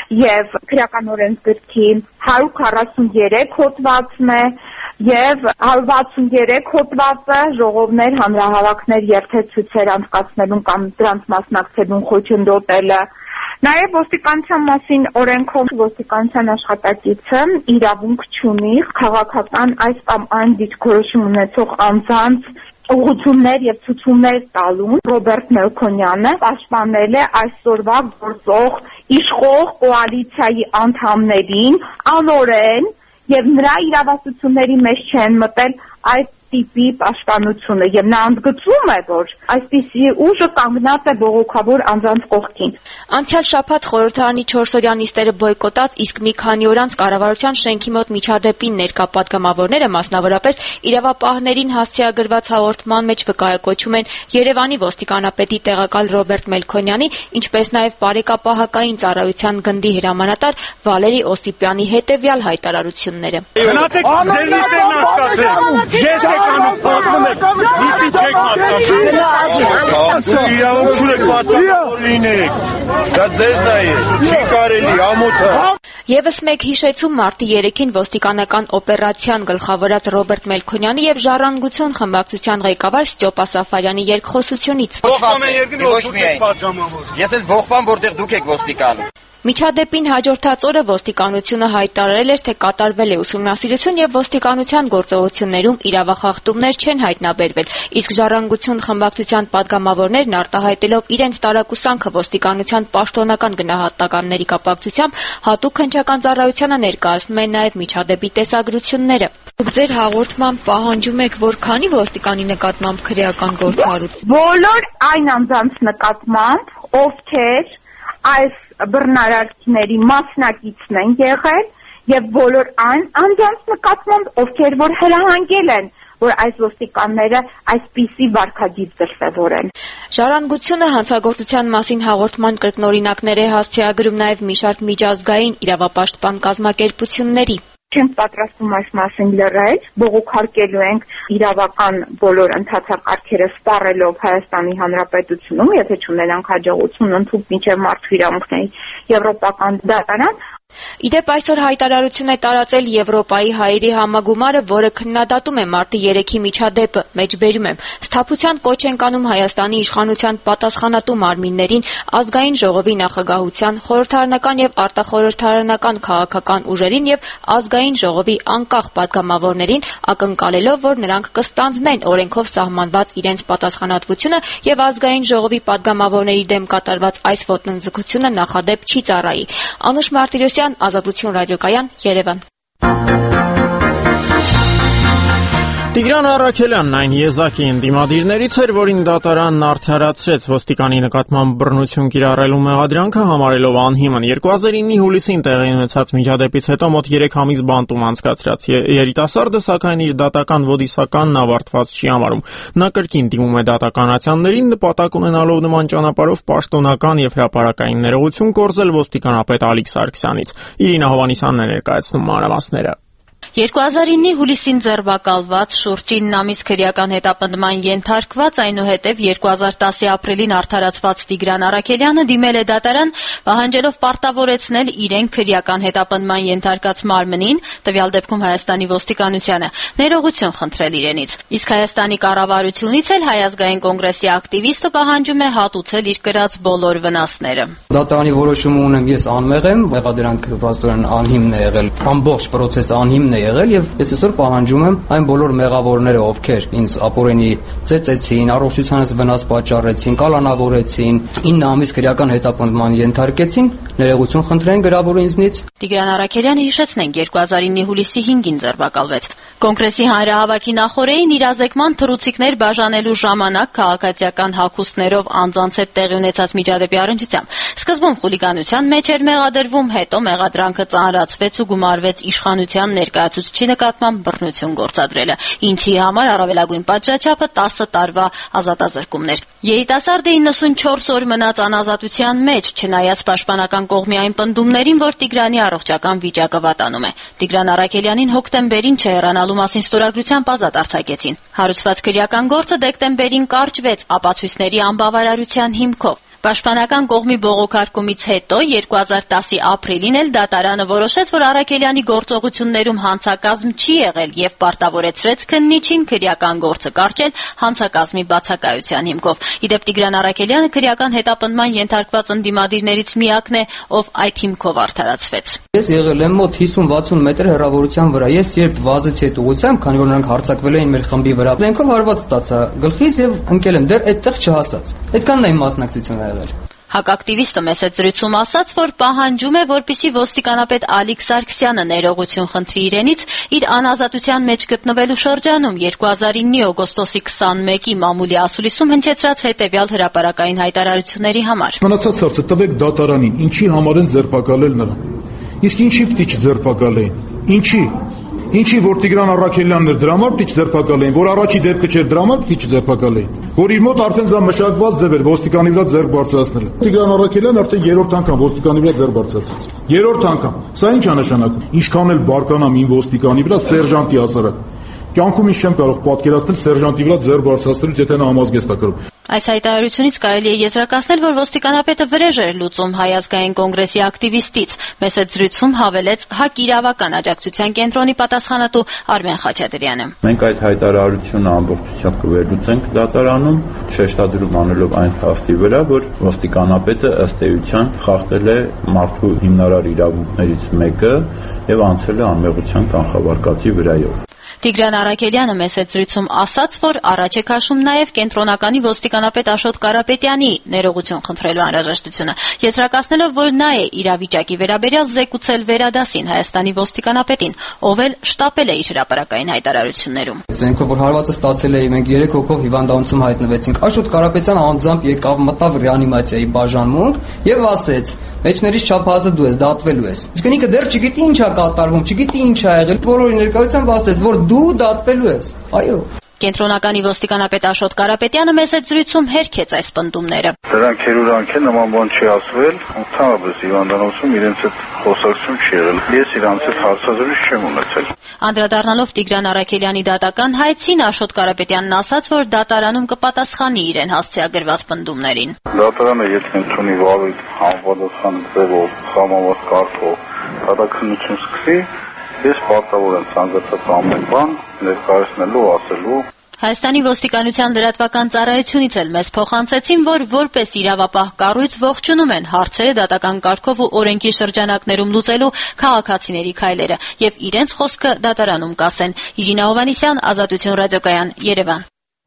եւ քրեական օրենսգրքի 143 հոդվածն է եւ 163 հոդվածը ժողովներ, հանրահավաքներ, երթեցուցեր անցկացնելուն կամ դրանց մասնակցելուն խոչընդոտելը։ Նաև ոստիկանության մասին օրենքով ոստիկանության աշխատակիցը իրավունք չունի քաղաքական այս կամ այն դիրքորոշում ունեցող անձանց ուղղություններ եւ ցուցումներ տալուն։ Ռոբերտ Մելքոնյանը պաշտպանել է այսօրվա գործող իշխող կոալիցիայի անդամներին անօրեն եւ նրա իրավասությունների մեջ չեն մտել այդ տիպի պաշտպանությունը եւ նա ընդգծում է, որ այսպիսի ուժը կանգնած է բողոքավոր անձանց կողքին։ Անցյալ շաբաթ խորհրդարանի 4-օրյա նիստերը բոյկոտած, իսկ մի քանի օր անց կառավարության շենքի մոտ միջադեպին ներկա պատգամավորները, մասնավորապես իրավապահներին հասցեագրված հաղորդման մեջ վկայակոչում են Երևանի ոստիկանապետի տեղակալ Ռոբերտ Մելքոնյանի, ինչպես նաև բարեկապահական ծառայության գնդի հրամանատար Վալերի Օսիպյանի հետևյալ հայտարարությունները։ Իրավունք չունեք պատասխան լինեք, դա ձեզն է, չի կարելի, ամոթը։ Եվս մեկ հիշեցում մարտի 3-ին ոստիկանական օպերացիան գլխավորած Ռոբերտ Մելքոնյանի եւ Ժառանգություն խմբակցության ղեկավար Ստյոպա Սաֆարյանի երկխոսությունից։ Ես էլ ողբան, որտեղ դուք եք ոստիկան։ Միջադեպին հաջորդած օրը ոստիկանությունը հայտարարել էր, թե կատարվել է ուսումնասիրություն եւ ոստիկանության գործողություններում իրավախախտումներ չեն հայտնաբերվել, իսկ Ժառանգություն խմբակցության պատգամավորներն արտահայտելով իրենց տարակուսանքը ոստիկանության պաշտոնական գնահատականների կապակցությամբ հատուկ հնչական ծառայությանը ներկայացնում են նաեւ միջադեպի տեսագրությունները։ Դուք ձեր հաղորդման պահանջում եք, որ քանի ոստիկանի նկատմամբ քրեական գործառույթ։ Բոլոր այն անձանց նկատմամբ, ովքեր այս բռնարարքների մասնակիցն են եղել եւ բոլոր այն անձանց նկատմամբ, ովքեր որ հրահանգել են, որ այս ոստիկանները այսպիսի վարքագիծ դրսևորեն։ Ժառանգությունը հանցագործության մասին հաղորդման կրկնօրինակներ է հասցեագրում նաեւ մի շարք միջազգային իրավապաշտպան կազմակերպությունների։ Չենք պատրաստում այս մասին լրել, բողոքարկելու ենք իրավական բոլոր ընթացակարգերը սպառելով Հայաստանի Հանրապետությունում, եթե չունենանք հաջողություն ընդհանուր մինչև մարդու իրավունքների Եվրոպական դատարան։ Իդեպ այսօր հայտարարություն է տարածել Եվրոպայի հայերի համագումարը, որը քննադատում է մարտի 3-ի միջադեպը, մեջբերում եմ։ Սթափության կոչ են կանում Հայաստանի իշխանության պատասխանատու մարմիններին, ազգային ժողովի նախագահության, խորհրդարանական եւ արտախորհրդարանական քաղաքական ուժերին եւ ազգային ժողովի անկախ պատգամավորներին, ակնկալելով, որ նրանք կստանձնեն օրենքով սահմանված իրենց պատասխանատվությունը եւ ազգային ժողովի պատգամավորների դեմ կատարված այս ոտնձգությունը նախադեպ չի ծառայի։ Անուշ Մարտիրոսյան, Ազատություն ռադիոկայան, Երևան։ Տիգրան Առաքելյանն այն եզակի ընդդիմադիրներից էր, որին դատարանն արդարացրեց ոստիկանի նկատմամբ բռնություն կիրառելու մեղադրանքը համարելով անհիմն։ 2009-ի հուլիսին տեղի ունեցած միջադեպից հետո մոտ 3 ամիս բանտում անցկացրած երիտասարդը, սակայն իր դատական ոդիսականն ավարտված չի համարում։ Նա կրկին դիմում է դատականացյաններին, նպատակ ունենալով նման ճանապարհով պաշտոնական եւ հրապարակային ներողություն կորզել ոստիկանապետ Ալիկ Սարգսյանից։ Իրինա Հովհաննիսյանն է ներկայացնում մանրամասները։ 2009-ի հուլիսին ձերբակալված, շուրջ 9 ամիս քրեական հետապնդման ենթարկված, այնուհետև 2010-ի ապրիլին արդարացված Տիգրան Առաքելյանը դիմել է դատարան, պահանջելով պարտավորեցնել իրեն քրեական հետապնդման ենթարկած մարմնին, տվյալ դեպքում Հայաստանի ոստիկանությանը, ներողություն խնդրել իրենից։ Իսկ Հայաստանի կառավարությունից էլ Հայ ազգային կոնգրեսի ակտիվիստը պահանջում է հատուցել իր կրած բոլոր վնասները։ Դատարանի որոշումը ունեմ, ես անմեղ եմ, մեղադրանքը փաստորեն անհիմն է եղել, ամբողջ process անհիմն է եղել եւ ես այսօր պահանջում եմ այն բոլոր մեղավորները, ովքեր ինձ ապօրինի ծեծեցին, առողջությանս վնաս պատճառեցին, կալանավորեցին, 9 ամիս քրեական հետապնդման ենթարկեցին, ներողություն խնդրեն գրավորը ինձնից։ Տիգրան Առաքելյանը հիշեցնենք 2009-ի հուլիսի 5-ին ձերբակալվեց։ Կոնգրեսի հանրահավաքի նախօրեին իրազեկման թռուցիկներ բաժանելու ժամանակ քաղաքացիական հագուստներով անձանց հետ տեղի ունեցած միջադեպի առնչությամբ սկզբում խուլիգանության մեջ էր մեղադրվում, հետո մեղադրանքը ծանրացվեց ու գումարվեց իշխանության ներկայացուցչի նկատմամբ բռնություն գործադրելը, ինչի համար առավելագույն պատժաչափը 10 տարվա ազատազրկումներ։ Երիտասարդը 94 օր մնաց անազատության մեջ, չնայած պաշտպանական կողմի այն պնդումներին, որ Տիգրանի առողջական վիճակը վատանում է։ Տիգրան Առաքելյանին հոկտեմբերին չհեռանալու մասին ստորագրությամբ ազատ արձակեցին։ Հարուցված քրեական գործը դեկտեմբերին կարճվեց ապացույցների անբավարարության հիմքով։ Պաշտպանական կողմի բողոքարկումից հետո 2010-ի ապրիլին էլ դատարանը որոշեց, որ Առաքելյանի գործողություններում հանցակազմ չի եղել եւ պարտավորեցրեց քննիչին քրեական գործը կարճել հանցակազմի բացակայության հիմքով։ Իդեպ Տիգրան Առաքելյանը քրեական հետապնդման ենթարկված ընդդիմադիրներից միակն է, ով այդ հիմքով արդարացվեց։ Ես եղել եմ մոտ 50-60 մետր հեռավորության վրա։ Ես երբ վազեցի այդ ուղղությամբ, քանի որ նրանք հարձակվել էին մեր խմբի վրա, զենքով հարված ստացա գլխիս եւ ընկել եմ դեռ այդտեղ չհասած։ Այդքանն է իմ մասնակցությունը եղել։ Հակակտիվիստը մեծ զրույցում ասաց, որ պահանջում է, որպեսզի ոստիկանապետ Ալիկ Սարգսյանը ներողություն խնդրի իրենից իր անազատության մեջ գտնվելու շրջանում 2009-ի օգոստոսի 21-ի մամուլի ասուլիսում հնչեցրած հետևյալ հրապարակային հայտարարությունների համար։ Մնացած հարցը տվեք դատարանին, ինչի համար են ձերբակալել նրան։ Իսկ ինչի պիտի չձերբակալեին։ Ինչի որ Տիգրան Առաքելյանն էր դրա համար պիտի չձերբակալեին, որ առաջի դեպքը չէր դրա համար պիտի չձերբակալեին, որ իր մոտ արդեն զա մշակված ձև էր ոստիկանի վրա ձեռք բարձրացնելը։ Տիգրան Առաքելյանն արդեն երրորդ անգամ ոստիկանի վրա ձեռք բարձրացրեց։ Երրորդ անգամ։ Սա ինչ է նշանակում։ Ինչքան էլ բարկանամ ին ոստիկանի վրա սերժանտի հասարակ։ Կյանքում ինչ չեմ կարող պատկերացնել սերժանտի վրա ձեռք բարձրացնելուց, եթե նա համազգեստ է կրում։ Այս հայտարարությունից կարելի է եզրակացնել, որ ոստիկանապետը վրեժ էր լուծում Հայ ազգային կոնգրեսի ակտիվիստից։ Մեծ զրույցում հավելեց ՀԱԿ իրավական աջակցության կենտրոնի պատասխանատու Արմեն Խաչատրյանը։ Մենք այդ հայտարարությունը ամբողջությամբ կվերլուծենք դատարանում, շեշտադրում անելով այն փաստի վրա, որ ոստիկանապետը ըստ էության խախտել է մարդու հիմնարար իրավունքներից մեկը եւ անցել է անմեղության կանխավարկածի վրայով։ Տիգրան Առաքելյանը մեծ զրույցում ասաց, որ առաջ է քաշում նաև կենտրոնականի ոստիկանապետ Աշոտ Կարապետյանի ներողություն խնդրելու անհրաժեշտությունը, եզրակացնելով, որ նա է իրավիճակի վերաբերյալ զեկուցել վերադասին Հայաստանի ոստիկանապետին, ով էլ շտապել է իր հրապարակային հայտարարություններում։ Զենքով որ հարվածը ստացել էի, մենք 3 հոգով հիվանդանոցում հայտնվեցինք։ Աշոտ Կարապետյանը անձամբ եկավ, մտավ ռեանիմացիայի բաժանմունք եւ ասեց. «Մեջներիս չափազը դու ես, դատվելու ես»։ Իսկ ինքը դեռ չգիտի ինչ է կատարվում, չգիտի ինչ է եղել։ Բոլորի ներկայությամբ ասեց, որ դու դատվելու ես։ Այո։ Կենտրոնականի ոստիկանապետ Աշոտ Կարապետյանը մեծ զրույցում հերքեց այս պնդումները։ Դրանք հերուրանք են, նման բան չի ասվել, ընդհանրապես հիվանդանոցում իրենց հետ խոսակցություն չի եղել։ Ես իրանց հետ հարցազրույց չեմ ունեցել։ Անդրադառնալով Տիգրան Առաքելյանի դատական հայցին, Աշոտ Կարապետյանն ասաց, որ դատարանում կպատասխանի իրեն հասցեագրված պնդումներին։ Դատարանը եթե ընդունի վարույթ համապատասխան ձևով համավարտ կարգով դատաքննություն սկսի, ես պարտավոր եմ ցանկացած ամեն բան ներկայացնելու, ասելու։ Հայաստանի ոստիկանության լրատվական ծառայությունից էլ մեզ փոխանցեցին, որ որպես իրավապահ կառույց ողջունում են հարցերը դատական կարգով ու օրենքի շրջանակներում լուծելու քաղաքացիների քայլերը եւ իրենց խոսքը դատարանում կասեն։ Իրինա Հովհաննիսյան, Ազատություն ռադիոկայան, Երևան։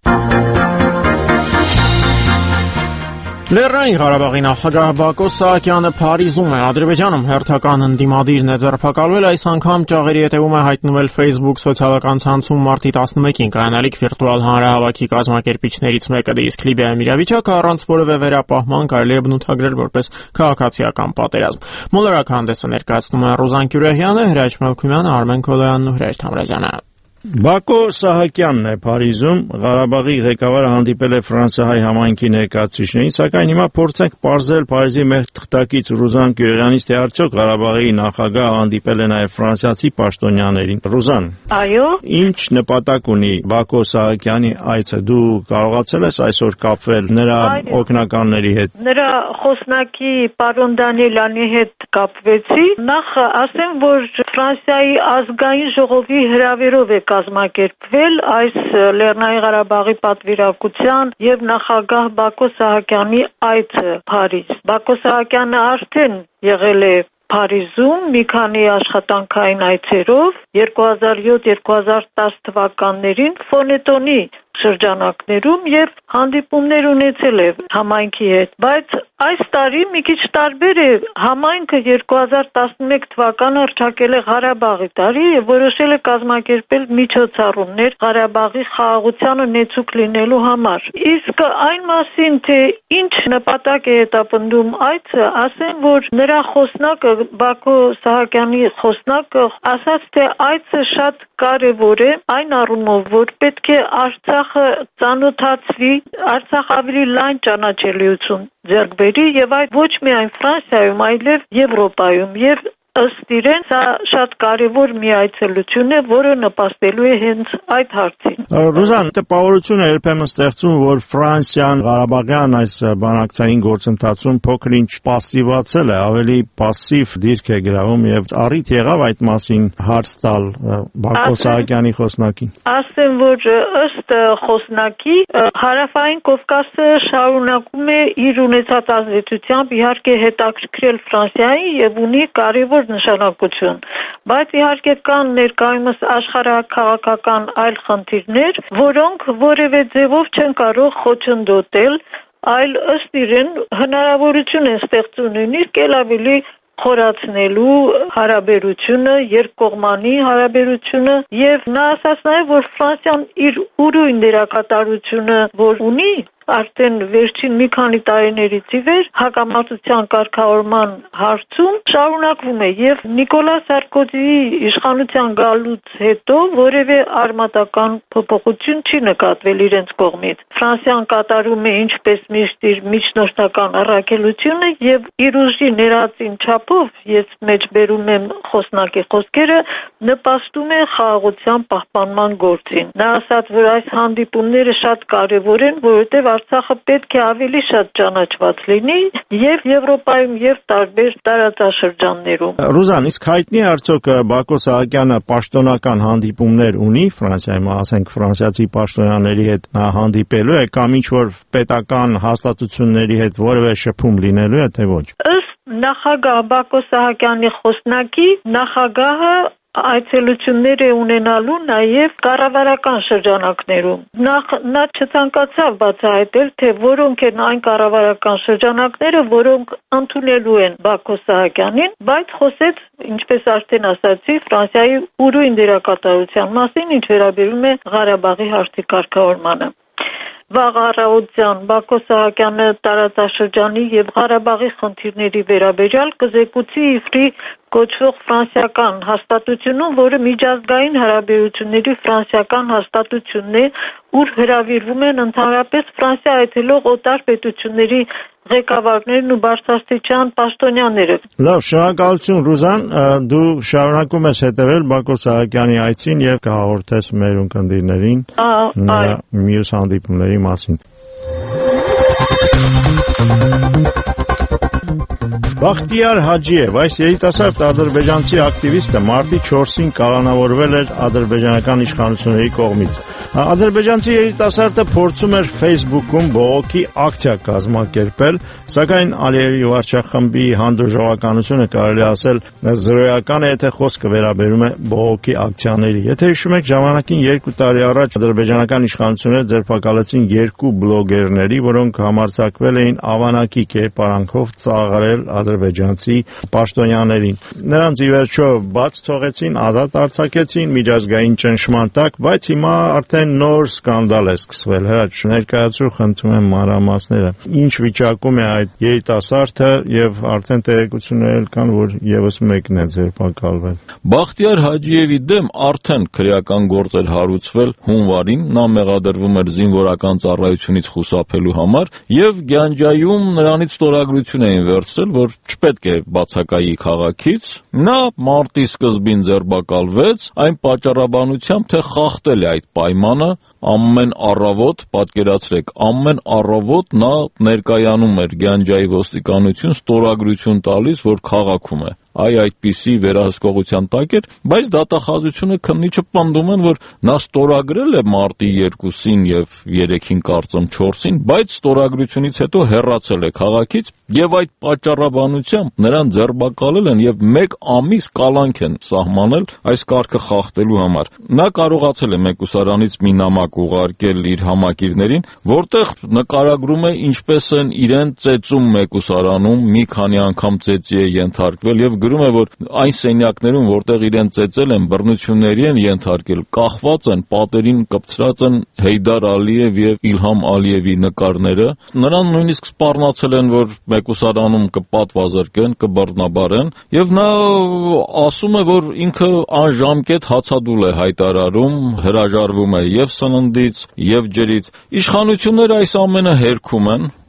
Լեռնային Ղարաբաղի նախագահ Բակո Սահակյանը Փարիզում է։ Ադրբեջանում հերթական ընդդիմադիրն է ձերբակալվել, այս անգամ ճաղերի հետևում է հայտնվել Facebook սոցիալական ցանցում մարտի 11-ին կայանալիք վիրտուալ հանրահավաքի կազմակերպիչներից մեկը, իսկ Լիբիայում իրավիճակը առանց որևէ վերապահման կարելի է բնութագրել որպես քաղաքացիական պատերազմ։ Մոլորակ հանդեսը ներկայացնում են Ռուզան Կյուրեհյանը, Հրաչ Մելքումյանը, Արմեն Քոլոյանն ու Հրեշ Թամրազյանը։ Բակո Սահակյանն է Փարիզում, Ղարաբաղի ղեկավարը հանդիպել է Ֆրանսիայի համայնքի ներկայացուցիչներին, սակայն հիմա փորձենք պարզել Փարիզի մեր թղթակից Ռուզան Կյուրեհյանից, թե արդյոք Ղարաբաղի նախագահը հանդիպել է նաև ֆրանսիացի պաշտոնյաներին։ Ռուզան։ Այո։ Ինչ նպատակ ունի Բակո Սահակյանի այցը։ Դու կարողացել ես այսօր կապվել նրա օգնականների հետ։ Նրա խոսնակի պարոն Դանիելյանի հետ կապվեցի։ Նախ ասեմ, որ Ֆրանսիայի ազգային ժողովի հրավերով է կազմակերպվել այս Լեռնային Ղարաբաղի պատվիրակության եւ նախագահ Բակո Սահակյանի այցը Փարիզ։ Բակո Սահակյանը արդեն եղել է Փարիզում մի քանի աշխատանքային այցերով 2007-2010 թվականներին Ֆոնետոնի շրջանակներում եւ հանդիպումներ ունեցել է համայնքի հետ, բայց այս տարի մի քիչ տարբեր է։ Համայնքը 2011 թվականը հռչակել է Ղարաբաղի տարի եւ որոշել է կազմակերպել միջոցառումներ Ղարաբաղի խաղաղությանը նեցուկ լինելու համար։ Իսկ այն մասին, թե ինչ նպատակ է հետապնդում այցը, ասեմ, որ նրա խոսնակը Բակո Սահակյանի խոսնակը ասաց, թե այցը շատ կարևոր է այն առումով, որ պետք է Արցախը ծանոթացվի, Արցախ ավելի լայն ճանաչելիություն ձեռք բերի եւ այդ ոչ միայն Ֆրանսիայում, այլև Եվրոպայում եւ ըստ իրեն սա շատ կարևոր մի այցելություն է, որը նպաստելու է հենց այդ հարցին։ Ռուզան, տպավորություն է երբեմն ստեղծում, որ Ֆրանսիան Ղարաբաղյան այս բանակցային գործընթացում փոքր-ինչ պասիվացել է, ավելի պասիվ դիրք է գրավում եւ առիթ եղավ այդ մասին հարց տալ Բակո Սահակյանի խոսնակին։ Ասեմ, որ ըստ խոսնակի Հարավային Կովկասը շարունակում է իր ունեցած ազդեցությամբ իհարկե հետաքրքրել Ֆրանսիային եւ ունի կարևոր նշանակություն, բայց իհարկե կան ներկայումս աշխարհաքաղաքական այլ խնդիրներ, որոնք որևէ ձևով չեն կարող խոչընդոտել, այլ ըստ իրեն հնարավորություն են ստեղծում նույնիսկ էլ ավելի խորացնելու հարաբերությունը, երկկողմանի հարաբերությունը եւ նա ասաց նաեւ, որ Ֆրանսիան իր ուրույն դերակատարությունը, որ ունի արդեն վերջին մի քանի տարիներից ի վեր հակամարտության կարգավորման հարցում շարունակվում է եւ Նիկոլա Սարկոզիի իշխանության գալուց հետո որևէ արմատական փոփոխություն չի նկատվել իրենց կողմից։ Ֆրանսիան կատարում է ինչպես միշտ իր միջնորդական առաքելությունը եւ իր ուժի ներածին չափով, ես մեջբերում եմ խոսնակի խոսքերը, նպաստում է խաղաղության պահպանման գործին։ Նա ասաց, որ այս հանդիպումները շատ կարեւոր են, որովհետեւ Արցախը պետք է ավելի շատ ճանաչված լինի եւ Եվրոպայում եւ տարբեր տարածաշրջաններում։ Ռուզան, իսկ հայտնի արդյոք Բակո Սահակյանը պաշտոնական հանդիպումներ ունի Ֆրանսիայում, ասենք ֆրանսիացի պաշտոնյաների հետ նա հանդիպելու է կամ ինչ որ պետական հաստատությունների հետ որևէ շփում լինելու է, թե ոչ։ Ըստ նախագահ Բակո Սահակյանի խոսնակի, նախագահը այցելություններ է ունենալու նաև կառավարական շրջանակներում։ Նա չցանկացավ բացահայտել, թե որոնք են այն կառավարական շրջանակները, որոնք ընդունելու են Բակո Սահակյանին, բայց խոսեց, ինչպես արդեն ասացի, Ֆրանսիայի ուրույն դերակատարության մասին, ինչ վերաբերում է Ղարաբաղի հարցի կարգավորմանը։ Վաղ առավոտյան Բակո Սահակյանը տարածաշրջանի եւ Ղարաբաղի խնդիրների վերաբերյալ կզեկուցի Իֆրի կոչվող ֆրանսիական հաստատությունում, որը միջազգային հարաբերությունների ֆրանսիական հաստատությունն է, ուր հրավիրվում են ընդհանրապես Ֆրանսիա այցելող օտար պետությունների ղեկավարներն ու բարձրաստիճան պաշտոնյաները։ Լավ, շնորհակալություն Ռուզան, դու շարունակում ես հետևել Բակո Սահակյանի այցին եւ կհաղորդես մեր ունկնդիրներին մյուս հանդիպումների մասին։ Բախտիար Հաջիև, այս երիտասարդ ադրբեջանցի ակտիվիստը մարտի 4-ին կալանավորվել էր ադրբեջանական իշխանությունների կողմից։ Ադրբեջանցի երիտասարդը փորձում էր Facebook-ում բողոքի ակցիա կազմակերպել, սակայն Ալիևի վարչախմբի հանդուրժողականությունը կարելի ասել զրոյական է, եթե խոսքը վերաբերում է բողոքի ակցիաների։ Եթե հիշում եք, ժամանակին 2 տարի առաջ ադրբեջանական իշխանությունները ձերբակալեցին 2 բլոգերների, որոնք համարձակվել էին ավանակի կերպարանքով ծաղրել ադրբեջանցի պաշտոնյաներին։ Նրանց ի վերջո բաց թողեցին, ազատ արձակեցին միջազգային ճնշման տակ, բայց հիմա արդեն նոր սկանդալ է սկսվել։ Հրաչ, ներկայացրու խնդրում եմ մանրամասները։ Ինչ վիճակում է այդ երիտասարդը եւ արդեն տեղեկություններ կան, որ եւս մեկն է ձերբակալվել։ Բախտիար Հաջիևի դեմ արդեն քրեական գործ էր հարուցվել հունվարին, նա մեղադրվում էր զինվորական ծառայությունից խուսափելու համար եւ Գյանջայում նրանից ստորագրություն էին վերցրել, որ չպետք է բացակայի քաղաքից։ Նա մարտի սկզբին ձերբակալվեց այն պատճառաբանությամբ, թե խախտել է այդ պայմանը ամեն առավոտ, պատկերացրեք, ամեն առավոտ նա ներկայանում էր Գյանջայի ոստիկանություն ստորագրություն տալիս, որ քաղաքում է։ Այդպիսի վերահսկողության տակ էր, բայց դատախազությունը քննիչը պնդում են, որ նա ստորագրել է մարտի 2-ին եւ 3-ին կարծեմ 4-ին, բայց ստորագրությունից հետո հեռացել է քաղաքից եւ այդ պատճառաբանությամբ նրան ձերբակալել են եւ 1 ամիս կալանք են սահմանել այս կարգը խախտելու համար։ Նա կարողացել է մեկուսարանից մի նամակ ուղարկել իր համակիրներին, որտեղ նկարագրում է ինչպես են իրեն ծեծում մեկուսարանում, մի քանի անգամ ծեծի է ենթարկվել եւ գրում է, որ այն սենյակներում, որտեղ իրեն ծեծել են, բռնությունների են ենթարկել, կախված են, պատերին կպցրած են Հեյդար Ալիև եւ Իլհամ Ալիևի նկարները։ Նրան նույնիսկ սպառնացել են, որ մեկուսարանում կպատվազրկեն, կբռնաբարեն, եւ նա ասում է, որ ինքը անժամկետ հացադուլ է հայտարարում, հրաժարվում է եւ սննդից, եւ ջրից։ Իշխանությունները այս ամենը հերքում են,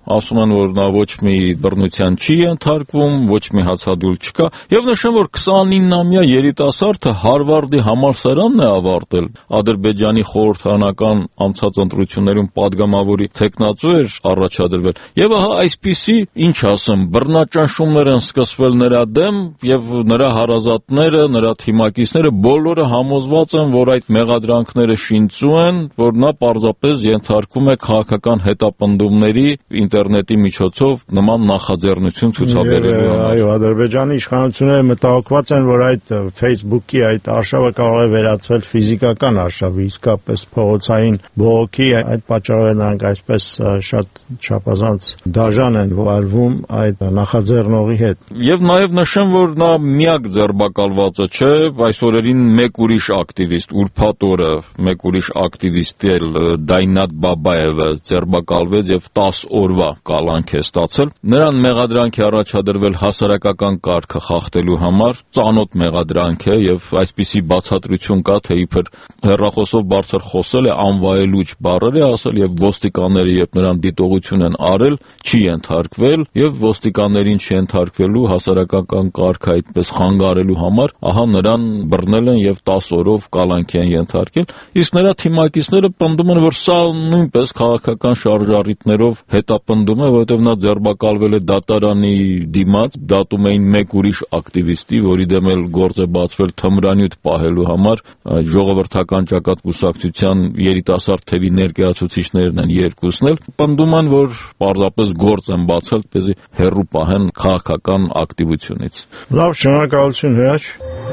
ասում են, որ նա ոչ մի բռնության չի ենթարկվում, ոչ մի հացադուլ չկա, եւ նշեմ, որ 29-ամյա երիտասարդը Հարվարդի համալսարանն է ավարտել, Ադրբեջանի խորհրդարանական անցած ընտրություններում падգամավորի թեկնածու էր առաջադրվել, եւ ահա այսպիսի, ինչ ասեմ, բռնաճնշումներ են սկսվել նրա դեմ, եւ նրա հարազատները, նրա թիմակիցները բոլորը համոզված են, որ այդ մեղադրանքները շինծու են, որ նա պարզապես ենթարկվում է քաղաքական հետապնդումների ինտերնետի միջոցով նման նախաձեռնություն ցուցաբերելու համար։ Այո, Ադրբեջանի իշխանությունները մտահոգված են, որ այդ Facebook-ի այդ արշավը կարող է վերածվել ֆիզիկական արշավի, իսկապես փողոցային բողոքի, այդ պատճառով նրանք այսպես շատ չափազանց դաժան են վարվում այդ նախաձեռնողի հետ։ Եվ նաև նշեմ, որ նա միակ ձերբակալվածը չէ, այս օրերին մեկ ուրիշ ակտիվիստ, ուրբաթ օրը մեկ ուրիշ ակտիվիստ էլ Դայնատ Բաբաևը ձերբակալվեց եւ 10 օրվա կալանք է ստացել։ Նրան մեղադրանք է առաջադրվել հասարակական կարգը խախտելու համար, ծանոթ մեղադրանք է եւ այսպիսի բացատրություն կա, թե իբր հեռախոսով բարձր խոսել է, անվայելուչ բառեր է ասել եւ ոստիկանները երբ նրան դիտողություն են արել, չի ենթարկվել եւ ոստիկաններին չենթարկվելու հասարակական կարգը այդպես խանգարելու համար, ահա նրան բռնել են եւ 10 օրով կալանք են ենթարկել, իսկ նրա թիմակիցները պնդում են, որ սա նույնպես քաղաքական շարժառիթներով հետապնդում է, որովհետև նա ձերբակալվել է դատարանի դիմաց, դատում էին մեկ ուրիշ ակտիվիստի, որի դեմ էլ գործ է բացվել թմրանյութ պահելու համար, ժողովրդական ճակատ կուսակցության երիտասարդ թևի ներկայացուցիչներն են երկուսն էլ, պնդում են, որ պարզապես գործ են բացել, որպեսզի հեռու պահեն քաղաքական ակտիվությունից։ Լավ, շնորհակալություն Հրաչ։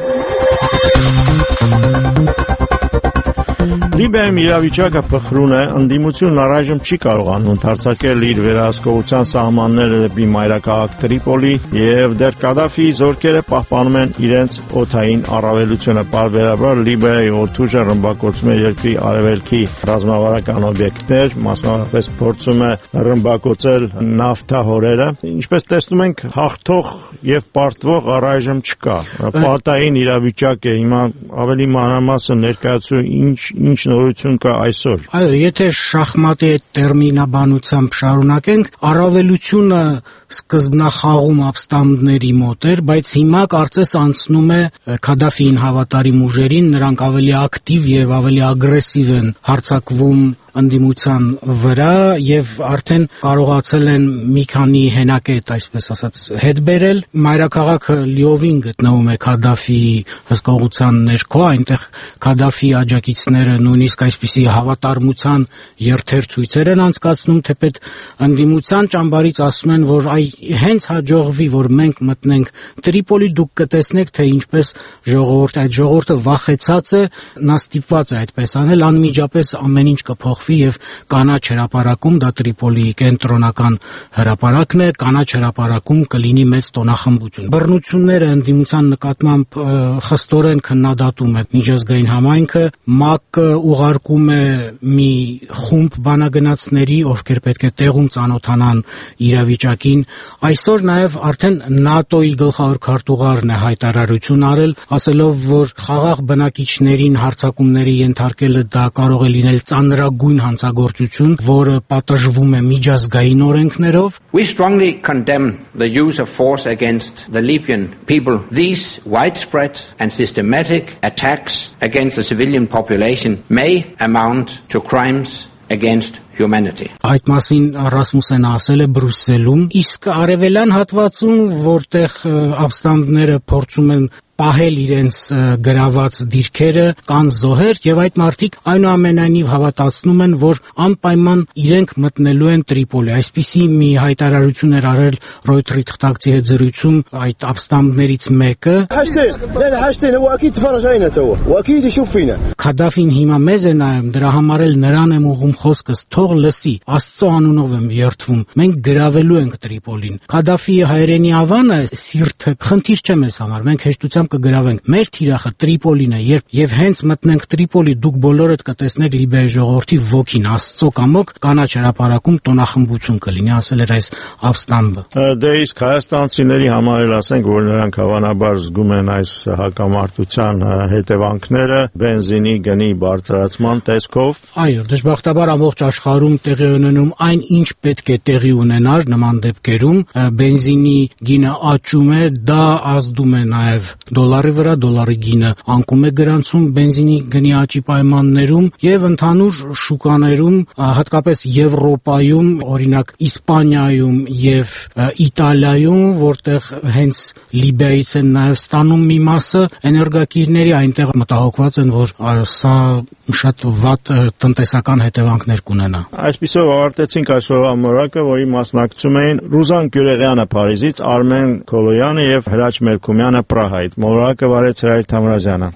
Լիբիայում իրավիճակը փխրուն է, ընդդիմությունն առայժմ չի կարողանում ընդարձակել իր վերահսկողության սահմանները դեպի մայրաքաղաք Տրիպոլի եւ դեռ Կադաֆիի զորքերը պահպանում են իրենց օդային առավելությունը։ Պարբերաբար Լիբիայի օդուժը ռմբակոծում է երկրի արևելքի ռազմավարական օբյեկտներ, մասնավորապես փորձում է ռմբակոծել նավթահորերը։ Ինչպես տեսնում ենք, հաղթող եւ պարտվող առայժմ չկա։ Պատային իրավիճակ է, հիմա ավելի մանրամասն ներկայացու ինչ նորություն կա այսօր։ Այո, եթե շախմատի տերմինաբանությամբ շարունակենք, առավելությունը սկզբնախաղում ապստամբների մոտ էր, բայց հիմա կարծես անցնում է Քադաֆիին հավատարիմ ուժերին, նրանք ավելի ակտիվ եւ ավելի ագրեսիվ են հարձակվում ընդդիմության վրա եւ արդեն կարողացել են մի քանի հենակետ, այսպես ասած, հետ բերել։ Մայրաքաղաքը լիովին գտնվում է Քադաֆիի հսկողության ներքո, այնտեղ Քադաֆիի աջակիցները նույնիսկ այսպիսի հավատարմության երթեր ցույցեր են անցկացնում, թեպետ ընդդիմության ճամբարից ասում են, որ հենց հաջողվի, որ մենք մտնենք Տրիպոլի, դուք կտեսնեք, թե ինչպես այդ ժողովուրդը վախեցած է, նա ստիպված է այդպես անել, անմիջապես ամեն ինչ կփոխվի եւ կանաչ հրապարակում, դա Տրիպոլիի կենտրոնական հրապարակն է, կանաչ հրապարակում կլինի մեծ տոնախմբություն։ Բռնությունները ընդդիմության նկատմամբ խստորեն քննադատում է միջազգային համայնքը, ՄԱԿ-ը ուղարկում է մի խումբ բանագնացների, ովքեր պետք է տեղում ծանոթանան իրավիճակին։ Այսօր նաև արդեն ՆԱՏՕ-ի գլխավոր քարտուղարն է հայտարարություն արել, ասելով, որ խաղաղ բնակիչներին հարձակումների ենթարկելը դա կարող է լինել ծանրագույն հանցագործություն, որը պատժվում է միջազգային օրենքներով։ We strongly condemn the use of force against the Libyan people. These widespread and systematic attacks against the civilian population may amount to crimes against humanity. Այդ մասին Ռասմուսենը ասել է Բրյուսելում, իսկ արևելյան հատվածում, որտեղ ապստամբները փորձում են պահել իրենց գրաված դիրքերը, կան զոհեր եւ այդ մարդիկ այնուամենայնիվ հավատացնում են, որ անպայման իրենք մտնելու են Տրիպոլի։ Այսպիսի մի հայտարարություն էր արել Ռոյթերի թղթակցի հետ զրույցում այդ ապստամբներից մեկը։ Քադաֆին հիմա մեզ է նայում, դրա համար էլ նրան եմ ուղում խոսքս, թող լսի, Աստծո անունով եմ երդվում, մենք գրավելու ենք Տրիպոլին։ Քադաֆիի հայրենի ավանը, սիրտը խնդիր չէ մեզ համար, մենք հեշտությամբ անգամ կգրավենք։ Մեր թիրախը Տրիպոլին է, եւ հենց մտնենք Տրիպոլի, դուք բոլորդ կտեսնեք Լիբիայի ժողովրդի ոգին, Աստծո կամոք կանաչ հրապարակում տոնախմբություն կլինի, ասել էր այս Ավստամբը։ Դե իսկ հայաստանցիների համար էլ ասենք, որ նրանք հավանաբար զգում են այս հակամարտության հետևանքները բենզինի գնի բարձրացման տեսքով։ Այո, դժբախտաբար ամբողջ աշխարհում տեղի ունենում այն, ինչ պետք է տեղի ունենար նման դեպքերում, բենզինի գինը աճում է, դա ազդում է նաև դոլարի վրա, դոլարի գինը անկում է գրանցում բենզինի գնի աճի պայմաններում եւ ընդհանուր շուկաներում, հատկապես Եվրոպայում, օրինակ Իսպանիայում եւ Իտալիայում, որտեղ հենց Լիբիայից են նաև ստանում մի մասը էներգակիրների, այնտեղ մտահոգված են, որ սա շատ վատ տնտեսական հետևանքներ կունենա։ Այսպիսով ավարտեցինք այսօրվա մորակը, որի մասնակցում էին Ռուզան Գյուրեղյանը Փարիզից, Արմեն Քոլոյանը եւ Հրաչ Մելքումյանը Պրահայից։ Մորակը վարեց Հրայր Թամրազյանը։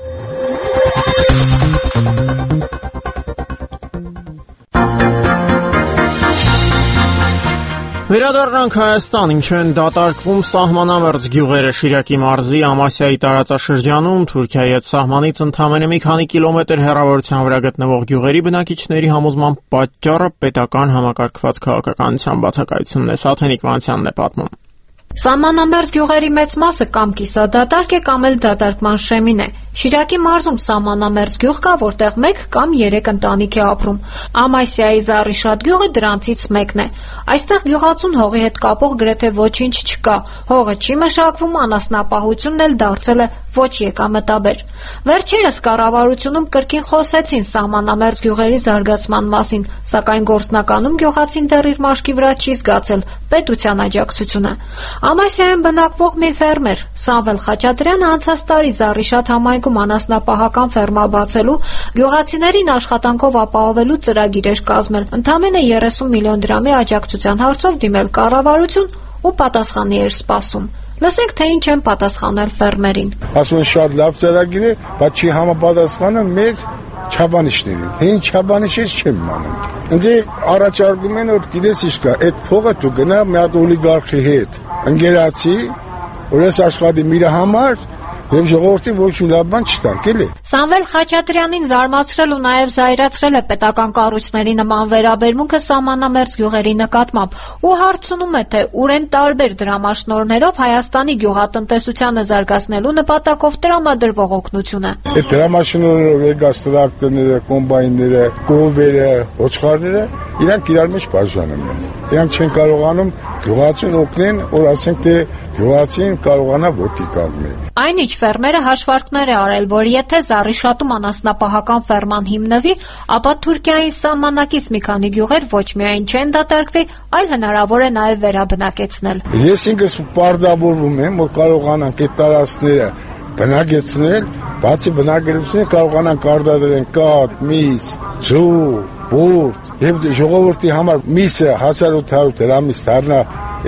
Վերադառնանք Հայաստան, ինչ են դատարկվում սահմանամերձ գյուղերը Շիրակի մարզի Ամասիայի տարածաշրջանում, Թուրքիայի հետ սահմանից ընդամենը մի քանի կիլոմետր հեռավորության վրա գտնվող գյուղերի բնակիչների համոզման պատճառը պետական համակարգված քաղաքականության բացակայությունն է, Սաթենիկ Վանցյանն է պատմում։ Սահմանամերձ գյուղերի մեծ մասը կամ կիսադատարկ է, կամ էլ դատարկման շեմին է։ Շիրակի մարզում սահմանամերձ գյուղ կա, որտեղ 1 կամ 3 ընտանիք է ապրում։ Ամասիայի Զառիշատ գյուղը դրանցից մեկն է։ Այստեղ գյուղացուն հողի հետ կապող գրեթե ոչինչ չկա։ Հողը չի մշակվում, անասնապահությունն էլ դարձել է ոչ եկամտաբեր։ Վերջերս կառավարությունում կրկին խոսեցին սահմանամերձ գյուղերի զարգացման մասին, սակայն գործնականում գյուղացին դեռ իր մաշկի վրա չի զգացել պետության աջակցությունը։ Ամասիայում բնակվող մի ֆերմեր Սամվել Խաչատրյանը անցած տարի Զառիշատ համայնքում անասնապահական ֆերմա բացելու, գյուղացիներին աշխատանքով ապահովելու ծրագիր էր կազմել, ընդամենը 30 միլիոն դրամի աջակցության հարցով դիմել կառավարություն ու պատասխանի էր սպասում։ Լսենք, թե ինչ են պատասխանել ֆերմերին։ Ասում են շատ լավ ծրագիր է, բայց չի համապատասխանում մեր չափանիշներին։ Թե ինչ չափանիշից չեմ իմանում։ Ինձ առաջարկում են, որ գիտես ինչ կա, այդ փողը դու գնա մի հատ օլիգարխի հետ ընկերացի, որ ես աշխատի իր համար եւ ժողովրդի ոչ մի լավ բան չտանք, էլի։ Սամվել Խաչատրյանին զարմացրել ու նաեւ զայրացրել է պետական կառույցների նման վերաբերմունքը սահմանամերձ գյուղերի նկատմամբ ու հարցնում է, թե ուր են տարբեր դրամաշնորհներով Հայաստանի գյուղատնտեսությանը զարգացնելու նպատակով տրամադրվող օգնությունը։ Այդ դրամաշնորհներով եկած տրակտորները, կոմբայնները, կովերը, ոչխարները իրանք իրար մեջ բաժանում են։ Իրանք չեն կարողանում գյուղացուն օգնեն, որ ասենք թե գյուղացին կարողանա ոտքի կանգնել։ Այնինչ ֆերմերը հաշվարկներ է արել, որ եթե Զառիշատում անասնապահական ֆերման հիմնվի, ապա Թուրքիայի սահմանակից մի քանի գյուղեր ոչ միայն չեն դատարկվի, այլ հնարավոր է նաև վերաբնակեցնել։ Ես ինքս պարտավորվում եմ, որ կարողանանք այդ տարածքները բնակեցնել, բացի բնակեցնել կարողանանք արտադրել կաթ, միս, ձու, բուրդ, եւ ժողովրդի համար միսը 1800 դրամից դառնա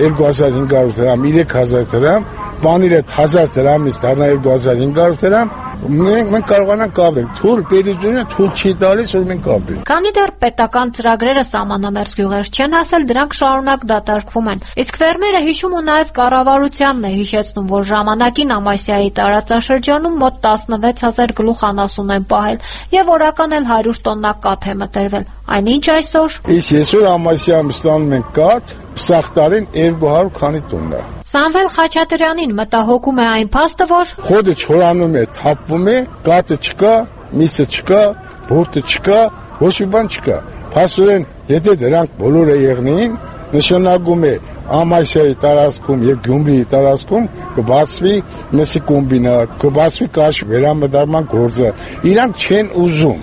2500 դրամ, 3000 դրամ, պանիրը 1000 դրամից դառնա 2500 դրամ, մենք կարողանանք կապել։ Թույլ պետությունը թույլ չի տալիս, որ մենք կապենք։ Քանի դեռ պետական ծրագրերը սահմանամերձ գյուղեր չեն հասել, դրանք շարունակ դատարկվում են։ Իսկ ֆերմերը հիշում ու նաև կառավարությանն է հիշեցնում, որ ժամանակին Ամասիայի տարածաշրջանում մոտ 16000 գլուխ անասուն են պահել եւ օրական էլ 100 տոննա կաթ է մտերվել։ Այնինչ այսօր։ Իսկ այսօր Ամասիայում ստանում են կաթ, սախտարին 200 քանի տոննա։ Սամվել Խաչատրյանին մտահոգում է այն փաստը, որ խոդը չորանում է, թափվում է, կաթը չկա, միսը չկա, բուրդը չկա, ոչ մի բան չկա։ Փաստորեն, եթե դրանք բոլորը եղնեին, նշանակում է Ամասիայի տարածքում եւ Գյումրիի տարածքում կբացվի մսի կոմբինատ, կբացվի կաշ վերամտարման գործը։ Իրանք չեն ուզում։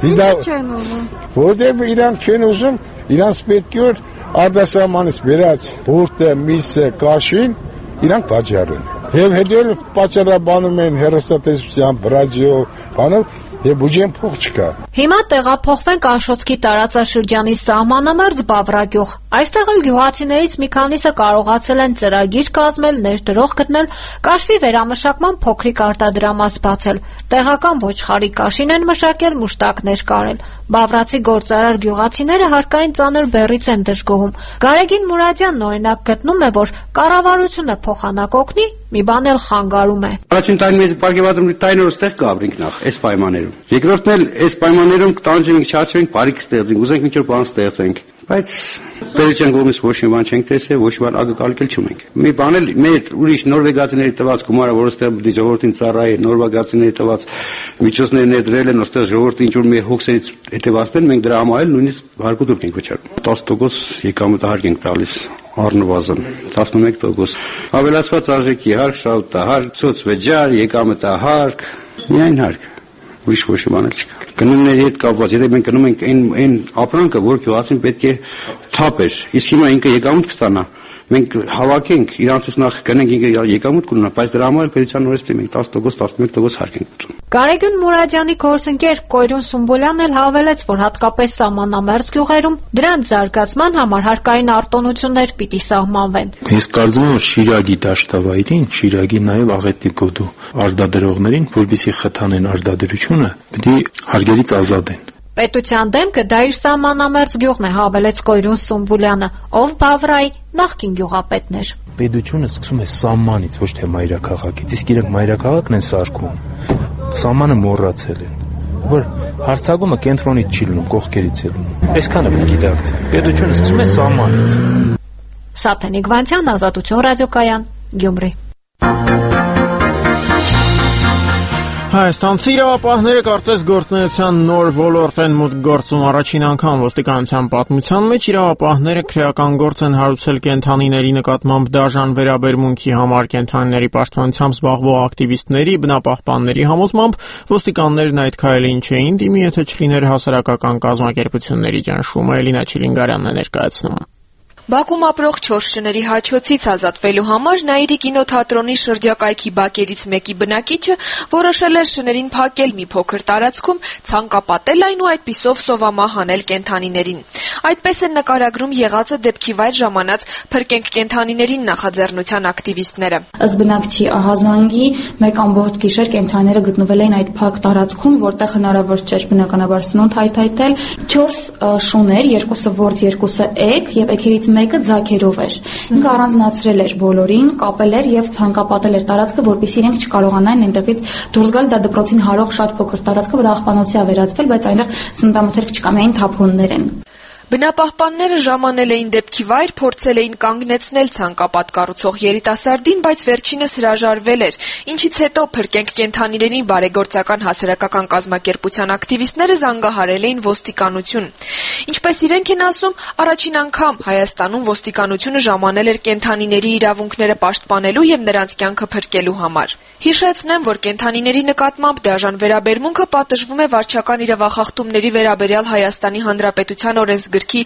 Որտեղ իրանք չեն ուզում, իրանք պետք է որ արտասահմանից վերած բուրդը, միսը, կաշին իրանք պատճառեն։ Եվ հետո պատճառաբանում են հեռուստատեսությամբ, ռադիո, բանով եւ բյուջեն փող չկա։ Հիմա տեղափոխվենք Անշոցքի տարածաշրջանի սահմանամերձ Բավրագյուղ։ Այստեղ էլ գյուղացիներից մի քանիսը կարողացել են ծրագիր կազմել, ներդրող գտնել, կաշվի վերամշակման փոքրիկ արտադրամաս բացել։ Տեղական ոչխարի կաշին են մշակել, մուշտակներ կարել։ Բավրացի գործարար գյուղացիները հարկային ծանր բեռից են դժգոհում։ Գարեգին Մուրադյանն օրինակ գտնում է, որ կառավարությունը փոխանակ օգնի, մի բան էլ խանգարում է։ Առաջին տարին մեզ պարգևատրում տարին որ ստեղ կապրենք նախ այս պայմաններում։ Երկրորդն էլ այս պայմաններում կտանջենք, չարչենք, բարիք ստեղծենք, ուզենք մի քիչ բան ստեղծենք։ Բայց պետության կողմից ոչ մի բան չենք տեսել, ոչ մի բան ակնկալել չունենք։ Մի բան էլ մեր ուրիշ նորվեգացիների տված գումարը, որ ստեղ դի ժողովրդին ծառայի, նորվեգացիների տված միջոցներ ներդրել են, ոստեղ ժողովրդը ինչ որ մի հոգսերից հետևացնել, մենք դրա համար էլ նույնիսկ հարկուտուրք ենք վճարում։ 10% եկամուտահարկ ենք տալիս առնվազն 11%։ Ավելացված արժեքի հարկ, շահութահարկ, սոցվեճար, եկամուտահարկ, միայն հարկ։ Ուրիշ ոչ մի բան չկա։ Գնումների հետ կապված, եթե մենք գնում ենք այն ապրանքը, որ գյուղացին պետք է թափեր, իսկ հիմա ինքը եկամուտ կստանա, մենք հավաքենք, իրանցից նախ գնենք ինքը եկամուտ կունենա, բայց դրա համար պետության նորից պետք է 10%, 11% հարկ ենք ուտում։ Գարեգն Մուրադյանի գործընկեր Կոյրուն Սումբոլյանն էլ հավելեց, որ հատկապես սահմանամերձ գյուղերում դրանց զարգացման համար հարկային արտոնություններ պիտի սահմանվեն։ Ես կարծում եմ, որ Շիրագի դաշտավայրին, Շիրագի նաև Աղետի գոտու արտադրողներին, որպեսզի խթանեն արտադրությունը, պիտի հարկերից ազատեն։ Պետության դեմքը դա իր սահմանամերձ գյուղն է, հավելեց Կոյրուն Սումբոլյանը, ով Բավրայի նախկին գյուղապետն էր։ Պետությունը սկսում է սահմանից, ոչ թե մայրաքաղաքից, իսկ իրենք մայրաքաղաքն են սարքում։ Սահմանը մոռացել են, որ հարցակումը կենտրոնից չի լինում, կողքերից է լինում։ Այսքանը պետք է գիտակցեն։ Պետությունը սկսում է սահմանից։ Սաթենիկ Վանցյան, Ազատություն ռադիոկայան, Գյումրի։ Հայաստանցի իրավապահները կարծես գործունեության նոր ոլորտ են մուտք գործում առաջին անգամ ոստիկանության պատմության մեջ իրավապահները քրեական գործ են հարուցել կենդանիների նկատմամբ դաժան վերաբերմունքի համար կենդանիների պաշտպանությամբ զբաղվող ակտիվիստների, բնապահպանների համոզմամբ ոստիկաններն այդ քայլին չէին դիմի, եթե չլիներ հասարակական կազմակերպությունների ճնշումը։ Էլինա Չիլինգարյանն է ներկայացնում։ Բաքում ապրող 4 շների հաչոցից ազատվելու համար Նաիրի կինոթատրոնի շրջակայքի բակերից մեկի բնակիչը որոշել էր շներին փակել մի փոքր տարածքում, ցանկապատել այն ու այդպիսով սովամահ անել կենդանիներին։ Այդպես են նկարագրում եղածը դեպքի վայր ժամանած «Փրկենք կենդանիներին» նախաձեռնության ակտիվիստները։ Ըստ բնակչի ահազանգի, մեկ ամբողջ գիշեր կենդանիները գտնվել էին այդ փակ տարածքում, որտեղ հնարավոր չէր բնականաբար սնունդ հայթայթել։ 4 շուներ, 2-ը որձ, 2-ը էգ եւ էգերից մեկը ձագերով էր։ Ինքը առանձնացրել էր բոլորին, կապել էր եւ ցանկապատել էր տարածքը, որպեսզի իրենք չկարողանային այնտեղից դուրս գալ։ Դա դպրոցին հարող շատ փոքր տարածքը, որ աղբանոցի է վերածվել, բայց այնտեղ սննդամթերք չկա, միայն թափոններ են։ Բնապահպանները ժամանել էին դեպքի վայր, փորձել էին կանգնեցնել ցանկապատ կառուցող երիտասարդին, բայց վերջինս հրաժարվել էր, ինչից հետո «Փրկենք կենդանիներին» բարեգործական հասարակական կազմակերպության ակտիվիստները զանգահարել էին ոստիկանություն։ Ինչպես իրենք են ասում, առաջին անգամ Հայաստանում ոստիկանությունը ժամանել էր կենդանիների իրավունքները պաշտպանելու եւ նրանց կյանքը փրկելու համար։ Հիշեցնեմ, որ կենդանիների նկատմամբ դաժան վերաբերմունքը պատժվում է վարչական իրավախախտումների վերաբերյալ Հայաստանի Հանրապետության օրենսգրքի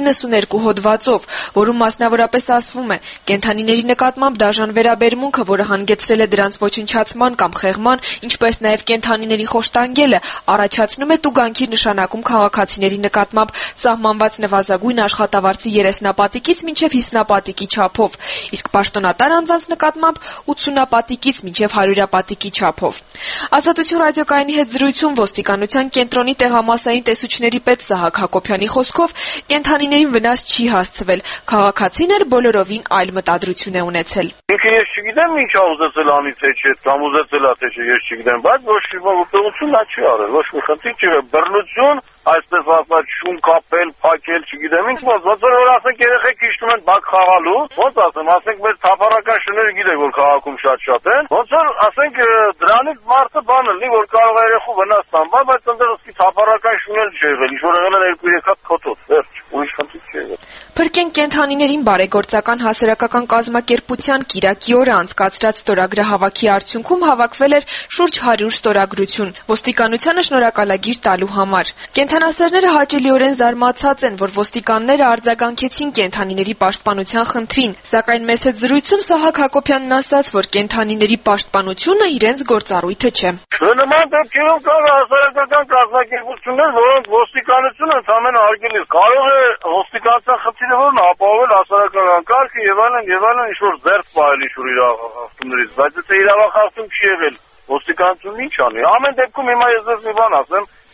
92 հոդվածով, որում մասնավորապես ասվում է. կենդանիների նկատմամբ դաժան վերաբերմունքը, որը հանգեցրել է դրանց ոչնչացման կամ խեղման, ինչպես նաև կենդանիների խոշտանգելը, առաջացնում է տուգանքի նշանակում քաղաքացիների նկատմամբ սահմանված նվազագույն աշխատավարձի 30-պատիկից մինչև 50-պատիկի չափով, իսկ պաշտոնատար անձանց նկատմամբ 80-պատիկից մինչև 100-պատիկի չափով։ Ազատություն ռադիոկայանի հետ զրույցում ոստիկանության կենտրոնի տեղամասային տեսուչների պետ Սահակ Հակոբյանի խոսքով կենդանիներին վնաս չի հասցվել, քաղաքացին էր բոլորովին այլ մտադրություն է ունեցել։ Ինքը ես չգիտեմ ինչ ուզեցել անի թե չէ, կամ ուզեցել թե չէ, ես չգիտեմ, բայց ոչ մի ուտեղություն չի արել, ոչ մի խնդիր չի, բռնություն, այսպես ասած շուն կապել, փակել, չգիտեմ ինչ, ոնց որ ասենք երեխեք իջնում են բակ խաղալու, ոնց ասեմ, ասենք մեր թափառական շները գիտեք որ քաղաքում շատ են, ոնց որ ասենք դրանից մարդը բան լինի, որ կարող է երեխու վնաս տան, բայց ընդդեմ թափառական շունել չի եղել, ինչ որ եղել են 2-3 հատ քոտոց, վերջ, ուրիշ խնդիր չի եղել։ Փրկենք կենդանիներին բարեգործական հասարակական կազմակերպության Կիրակի օրը անցկացրած ստորագրահավաքի արդյունքում հավաքվել էր շուրջ 100 ստորագրություն ոստիկանությանը շնորհակալագիր տալու համար։ Կենդանասերները հաճելիորեն զարմացած են, որ ոստիկանները արձագանքեցին կենդանիների պաշտպանության խնդրին, սակայն մեծ հետ զրույցում Սահակ Հակոբյանն ասաց, որ կենդանիների պաշտպանությունը իրենց գործառույթը չէ։ Նման դեպքերում կան հասարակական կազմակերպություններ, որոնք ոստիկանությունը ընդամենը արգելի կարող է ոստիկանության խնդիրը որն ապահովել հասարակական կարգը եւ այլն ինչ-որ զերծ պահել ինչ-որ իրավախախտումներից, բայց եթե իրավախախտում չի եղել, ոստիկանությունն ինչ անի։ Ամեն դեպքում հիմա ես ձեզ մի բան ասեմ,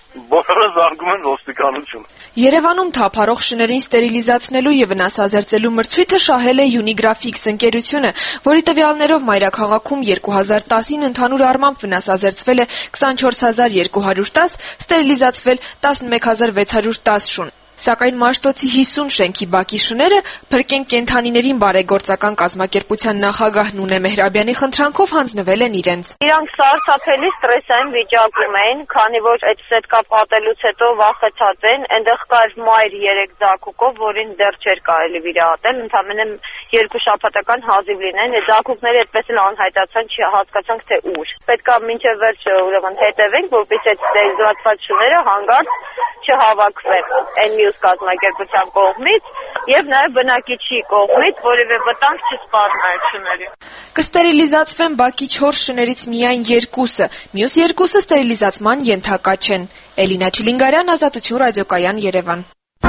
բոլորը զանգում են ոստիկանություն։ Երևանում թափառող շներին ստերիլիզացնելու եւ վնասազերծելու մրցույթը շահել է Unigraphics ընկերությունը, որի տվյալներով մայրաքաղաքում 2010-ին ընդհանուր առմամբ վնասազերծվել է 24210, ստերիլիզացվել 11610 շուն։ Սակայն Մաշտոցի 50 շենքի բակի շները Փրկենք կենդանիներին բարեգործական կազմակերպության նախագահ Նունե Մեհրաբյանի խնդրանքով հանձնվել են իրենց։ Իրանք սարսափելի ստրեսային վիճակում էին, քանի որ այդ սետկա պատելուց հետո վախեցած են, այնտեղ կար մայր 3 ձագուկով, որին դեռ չէր կարելի վիրահատել, ընդամենը 2 շաբաթական հազիվ լինեն, այդ ձագուկները այդպես էլ անհայտացան, չհասկացանք թե ուր։ Պետք է մինչև վերջը ուրեմն հետևենք, որպեսզի այդ ստերիլիզացված շները հանգարց չհավաքվեն այն մյուս կազմակերպության կողմից եւ նաեւ բնակիչի կողմից, որևէ վտանգ չսպառնա այդ շներին։ Կստերիլիզացվեն բակի 4 շներից միայն 2-ը, մյուս 2-ը ստերիլիզացման ենթակա չեն։ Էլինա Չիլինգարյան, Ազատություն ռադիոկայան, Երևան։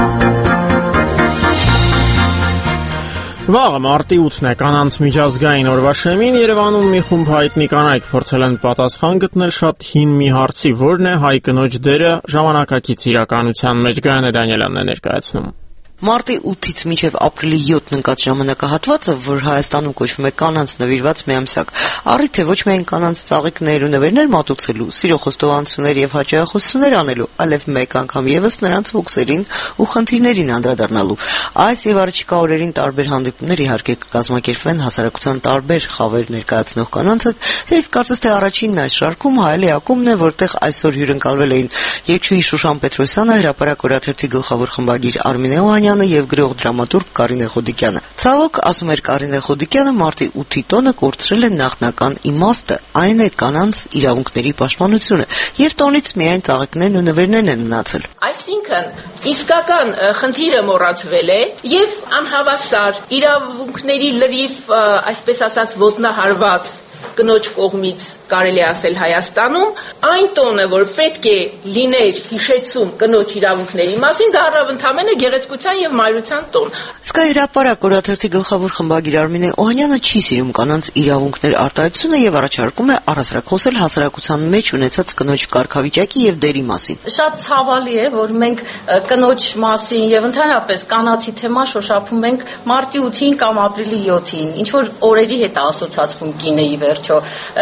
Վաղը մարտի 8-ն է, կանանց միջազգային օրվա շեմին Երևանում մի խումբ հայտնի կանայք փորձել են պատասխան գտնել շատ հին մի հարցի, որն է հայ կնոջ դերը ժամանակակից իրականության մեջ։ Գայանե Դանիելյանն է ներկայացնում։ Մարտի 8-ից մինչև ապրիլի 7-ն ընկած ժամանակահատվածը, որ Հայաստանում կոչվում է կանանց նվիրված միամսյակ, առիթ է ոչ միայն կանանց ծաղիկներ ու նվերներ մատուցելու, սիրո խոստովանություններ եւ հաճախություններ անելու, այլև մեկ անգամ եւս նրանց հոգսերին ու խնդիրներին անդրադառնալու։ Այս եւ առաջիկա օրերին տարբեր հանդիպումներ իհարկե կկազմակերպվեն հասարակության տարբեր խավեր ներկայացնող կանանց հետ, իսկ կարծես թե առաջինն այս շարքում Հայելի ակումբն է, որտեղ այսօր հյուրընկալվել էին երգչուհի Շուշան Պետրոսյանը, հրապարակ օրաթերթի գլխավոր խմբագիր Արմինե Օհանյանը եւ գրող դրամատուրգ Կարինե Խոդիկյանը։ Ցավոք, ասում էր Կարինե Խոդիկյանը, մարտի 8-ի տոնը կորցրել է նախնական իմաստը, այն է կանանց իրավունքների պաշտպանությունը, եւ տոնից միայն ծաղիկներն ու նվերներն են մնացել։ Այսինքն, իսկական խնդիրը մոռացվել է եւ անհավասար իրավունքների լրիվ, այսպես ասած, ոտնահարված կնոջ կողմից կարելի ասել Հայաստանում այն տոնը, որ պետք է լիներ հիշեցում կնոջ իրավունքների մասին, դառավ ընդամենը գեղեցկության եւ մայրության տոն։ Սկայ հրապարակ օրաթերթի գլխավոր խմբագիր Արմինե Օհանյանը չի սիրում կանանց իրավունքներ արտահայտությունը եւ առաջարկում է առասարակ խոսել հասարակության մեջ ունեցած կնոջ կարգավիճակի եւ դերի մասին։ Շատ ցավալի է, որ մենք կնոջ մասին եւ ընդհանրապես կանացի թեման շոշափում ենք մարտի 8-ին կամ ապրիլի 7-ին, ինչ որ օրերի հետ ասոցացվում կինեի վերջո։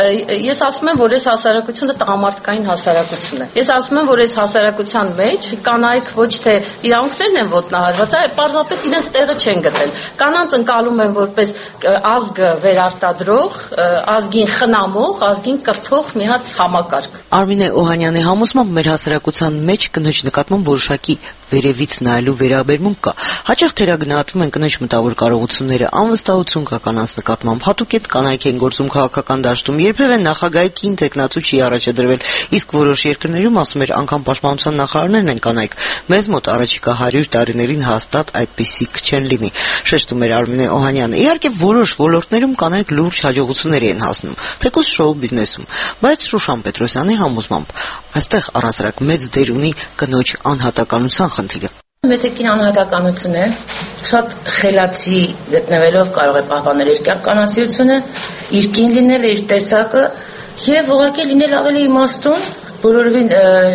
Ես ասում եմ, որ այս հասարակությունը տղամարդկային հասարակություն է։ Ես ասում եմ, որ այս հասարակության մեջ կանայք ոչ թե իրավունքներն են ոտնահարված, այլ պարզապես իրենց տեղը չեն գտել։ Կանանց ընկալում են որպես ազգը վերարտադրող, ազգին խնամող, ազգին կրթող մի հատ համակարգ։ Արմինե Օհանյանի համոզմամբ մեր հասարակության մեջ կնոջ նկատմամբ որոշակի վերևից նայելու վերաբերմունք կա։ Հաճախ թերագնահատվում են կնոջ մտավոր կարողությունները, անվստահություն կա կանանց նկատմամբ, հատուկ է կանայք են գործում քաղաքական դաշտում, երբևէ նախագահի կին տեխնացու չի առաջադրվել, իսկ որոշ երկրներում, ասում էր, անգամ պաշտպանության նախարարներն են կանայք։ Մեզ մոտ առաջիկա 100 տարիներին հաստատ այդպիսիք չեն լինի, շեշտում էր Արմինե Օհանյանը։ Իհարկե որոշ ոլորտներում կանայք լուրջ հաջողություններ են հասնում, թեկուզ շոու բիզնեսում, բայց Շուշան Պետրոսյանի համոզմամբ այստեղ առասարակ մեծ դեր ունի կնոջ անհատականության խնդիրը։ Եթե կին անհատականություն է, շատ խելացի գտնվելով կարող է պահպանել իր կանացիությունը, իր կին լինել, իր տեսակը եւ ուղղակի լինել ավելի իմաստուն, բոլորովին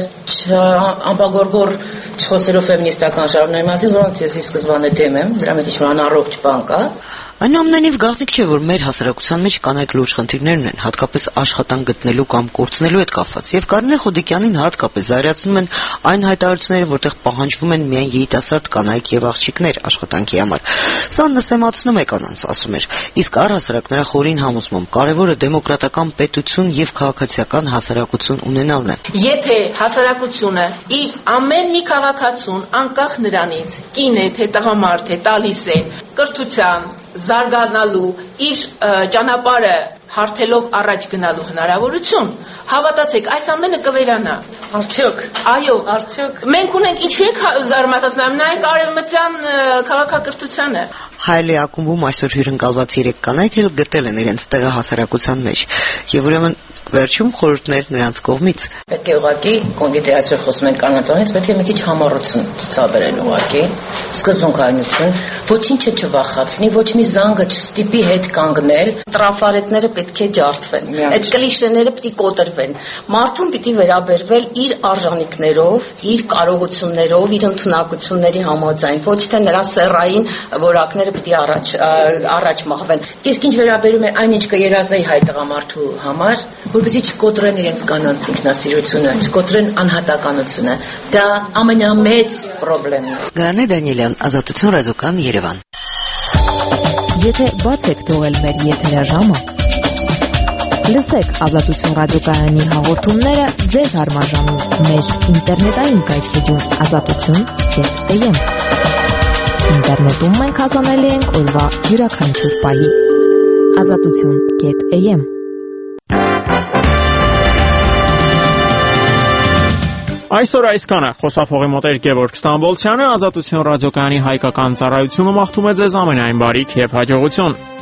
անբագորգոր չխոսելով ֆեմինիստական շարժումների մասին, որոնց ես ի սկզբանե դեմ եմ, դրա մեջ ինչ-որ անառողջ բան կա։ Այնուամենայնիվ գաղտնիք չէ, որ մեր հասարակության մեջ կանայք լուրջ խնդիրներ ունեն, հատկապես աշխատանք գտնելու կամ կորցնելու հետ կապված, եւ Կարինե Խոդիկյանին հատկապես զայրացնում են այն հայտարարությունները, որտեղ պահանջվում են միայն երիտասարդ կանայք եւ աղջիկներ աշխատանքի համար։ Սա նսեմացնում է կանանց, ասում էր, իսկ առհասարակ նրա խորին համոզմամբ կարևորը դեմոկրատական պետություն եւ քաղաքացիական հասարակություն ունենալն է։ Եթե հասարակությունը իր ամեն մի քաղաքացուն, անկախ նրանից, կին է թե տղամարդ է, տալիս է կրթության զարգանալու, իր ճանապարհը հարթելով առաջ գնալու հնարավորություն, հավատացեք, այս ամենը կվերանա։ Արդյոք։ Այո, արդյոք։ Մենք ունենք ինչու եք զարմացնում, նայեք արևմտյան քաղաքակրթությանը։ Հայելի ակումբում այսօր հյուրընկալված 3 կանայք էլ գտել են իրենց տեղը հասարակության մեջ, եւ ուրեմն վերջում խորհուրդներ նրանց կողմից։ Պետք է ուղղակի կոնկրետացիա խոսում ենք կանանցից, պետք է մի քիչ համառություն ցուցաբերել ուղղակի, սկզբունքայնություն, ոչինչը չվախացնի, ոչ մի զանգը չստիպի հետ կանգնել, տրաֆարետները պետք է ջարդվեն, այդ կլիշեները պետք է կոտրվեն, մարդուն պիտի վերաբերվել իր արժանինքներով, իր կարողություններով, իր ընդունակությունների համաձայն, ոչ թե նրա սեռային որակները պետք է առաջ մղվեն։ Իսկ ինչ վերաբերում է այն, ինչ կերազայի հայ տղամարդու համար, որպեսզի չկոտրեն իրենց կանանց ինքնասիրությունը, չկոտրեն անհատականությունը, դա ամենամեծ խնդիրն է։ Գանե Դանիելյան, Ազատություն ռադիոկան Երևան։ Եթե բաց եք թողել մեր եթերաժամը, լսեք Ազատություն ռադիոկայանի հաղորդումները ձեզ հարմարժամին մեր ինտերնետային կայքեջում azatutun.am։ Ինտերնետում մենք հասանելի ենք օրվա յուրաքանչյուր պահի։ azatutun.am։ Այսօր այսքանը, խոսափողի մոտ էր Գևորգ Ստամբոլցյանը, Ազատություն ռադիոկայանի հայկական ծառայությունը մաղթում է ձեզ ամենայն բարիք և հաջողություն։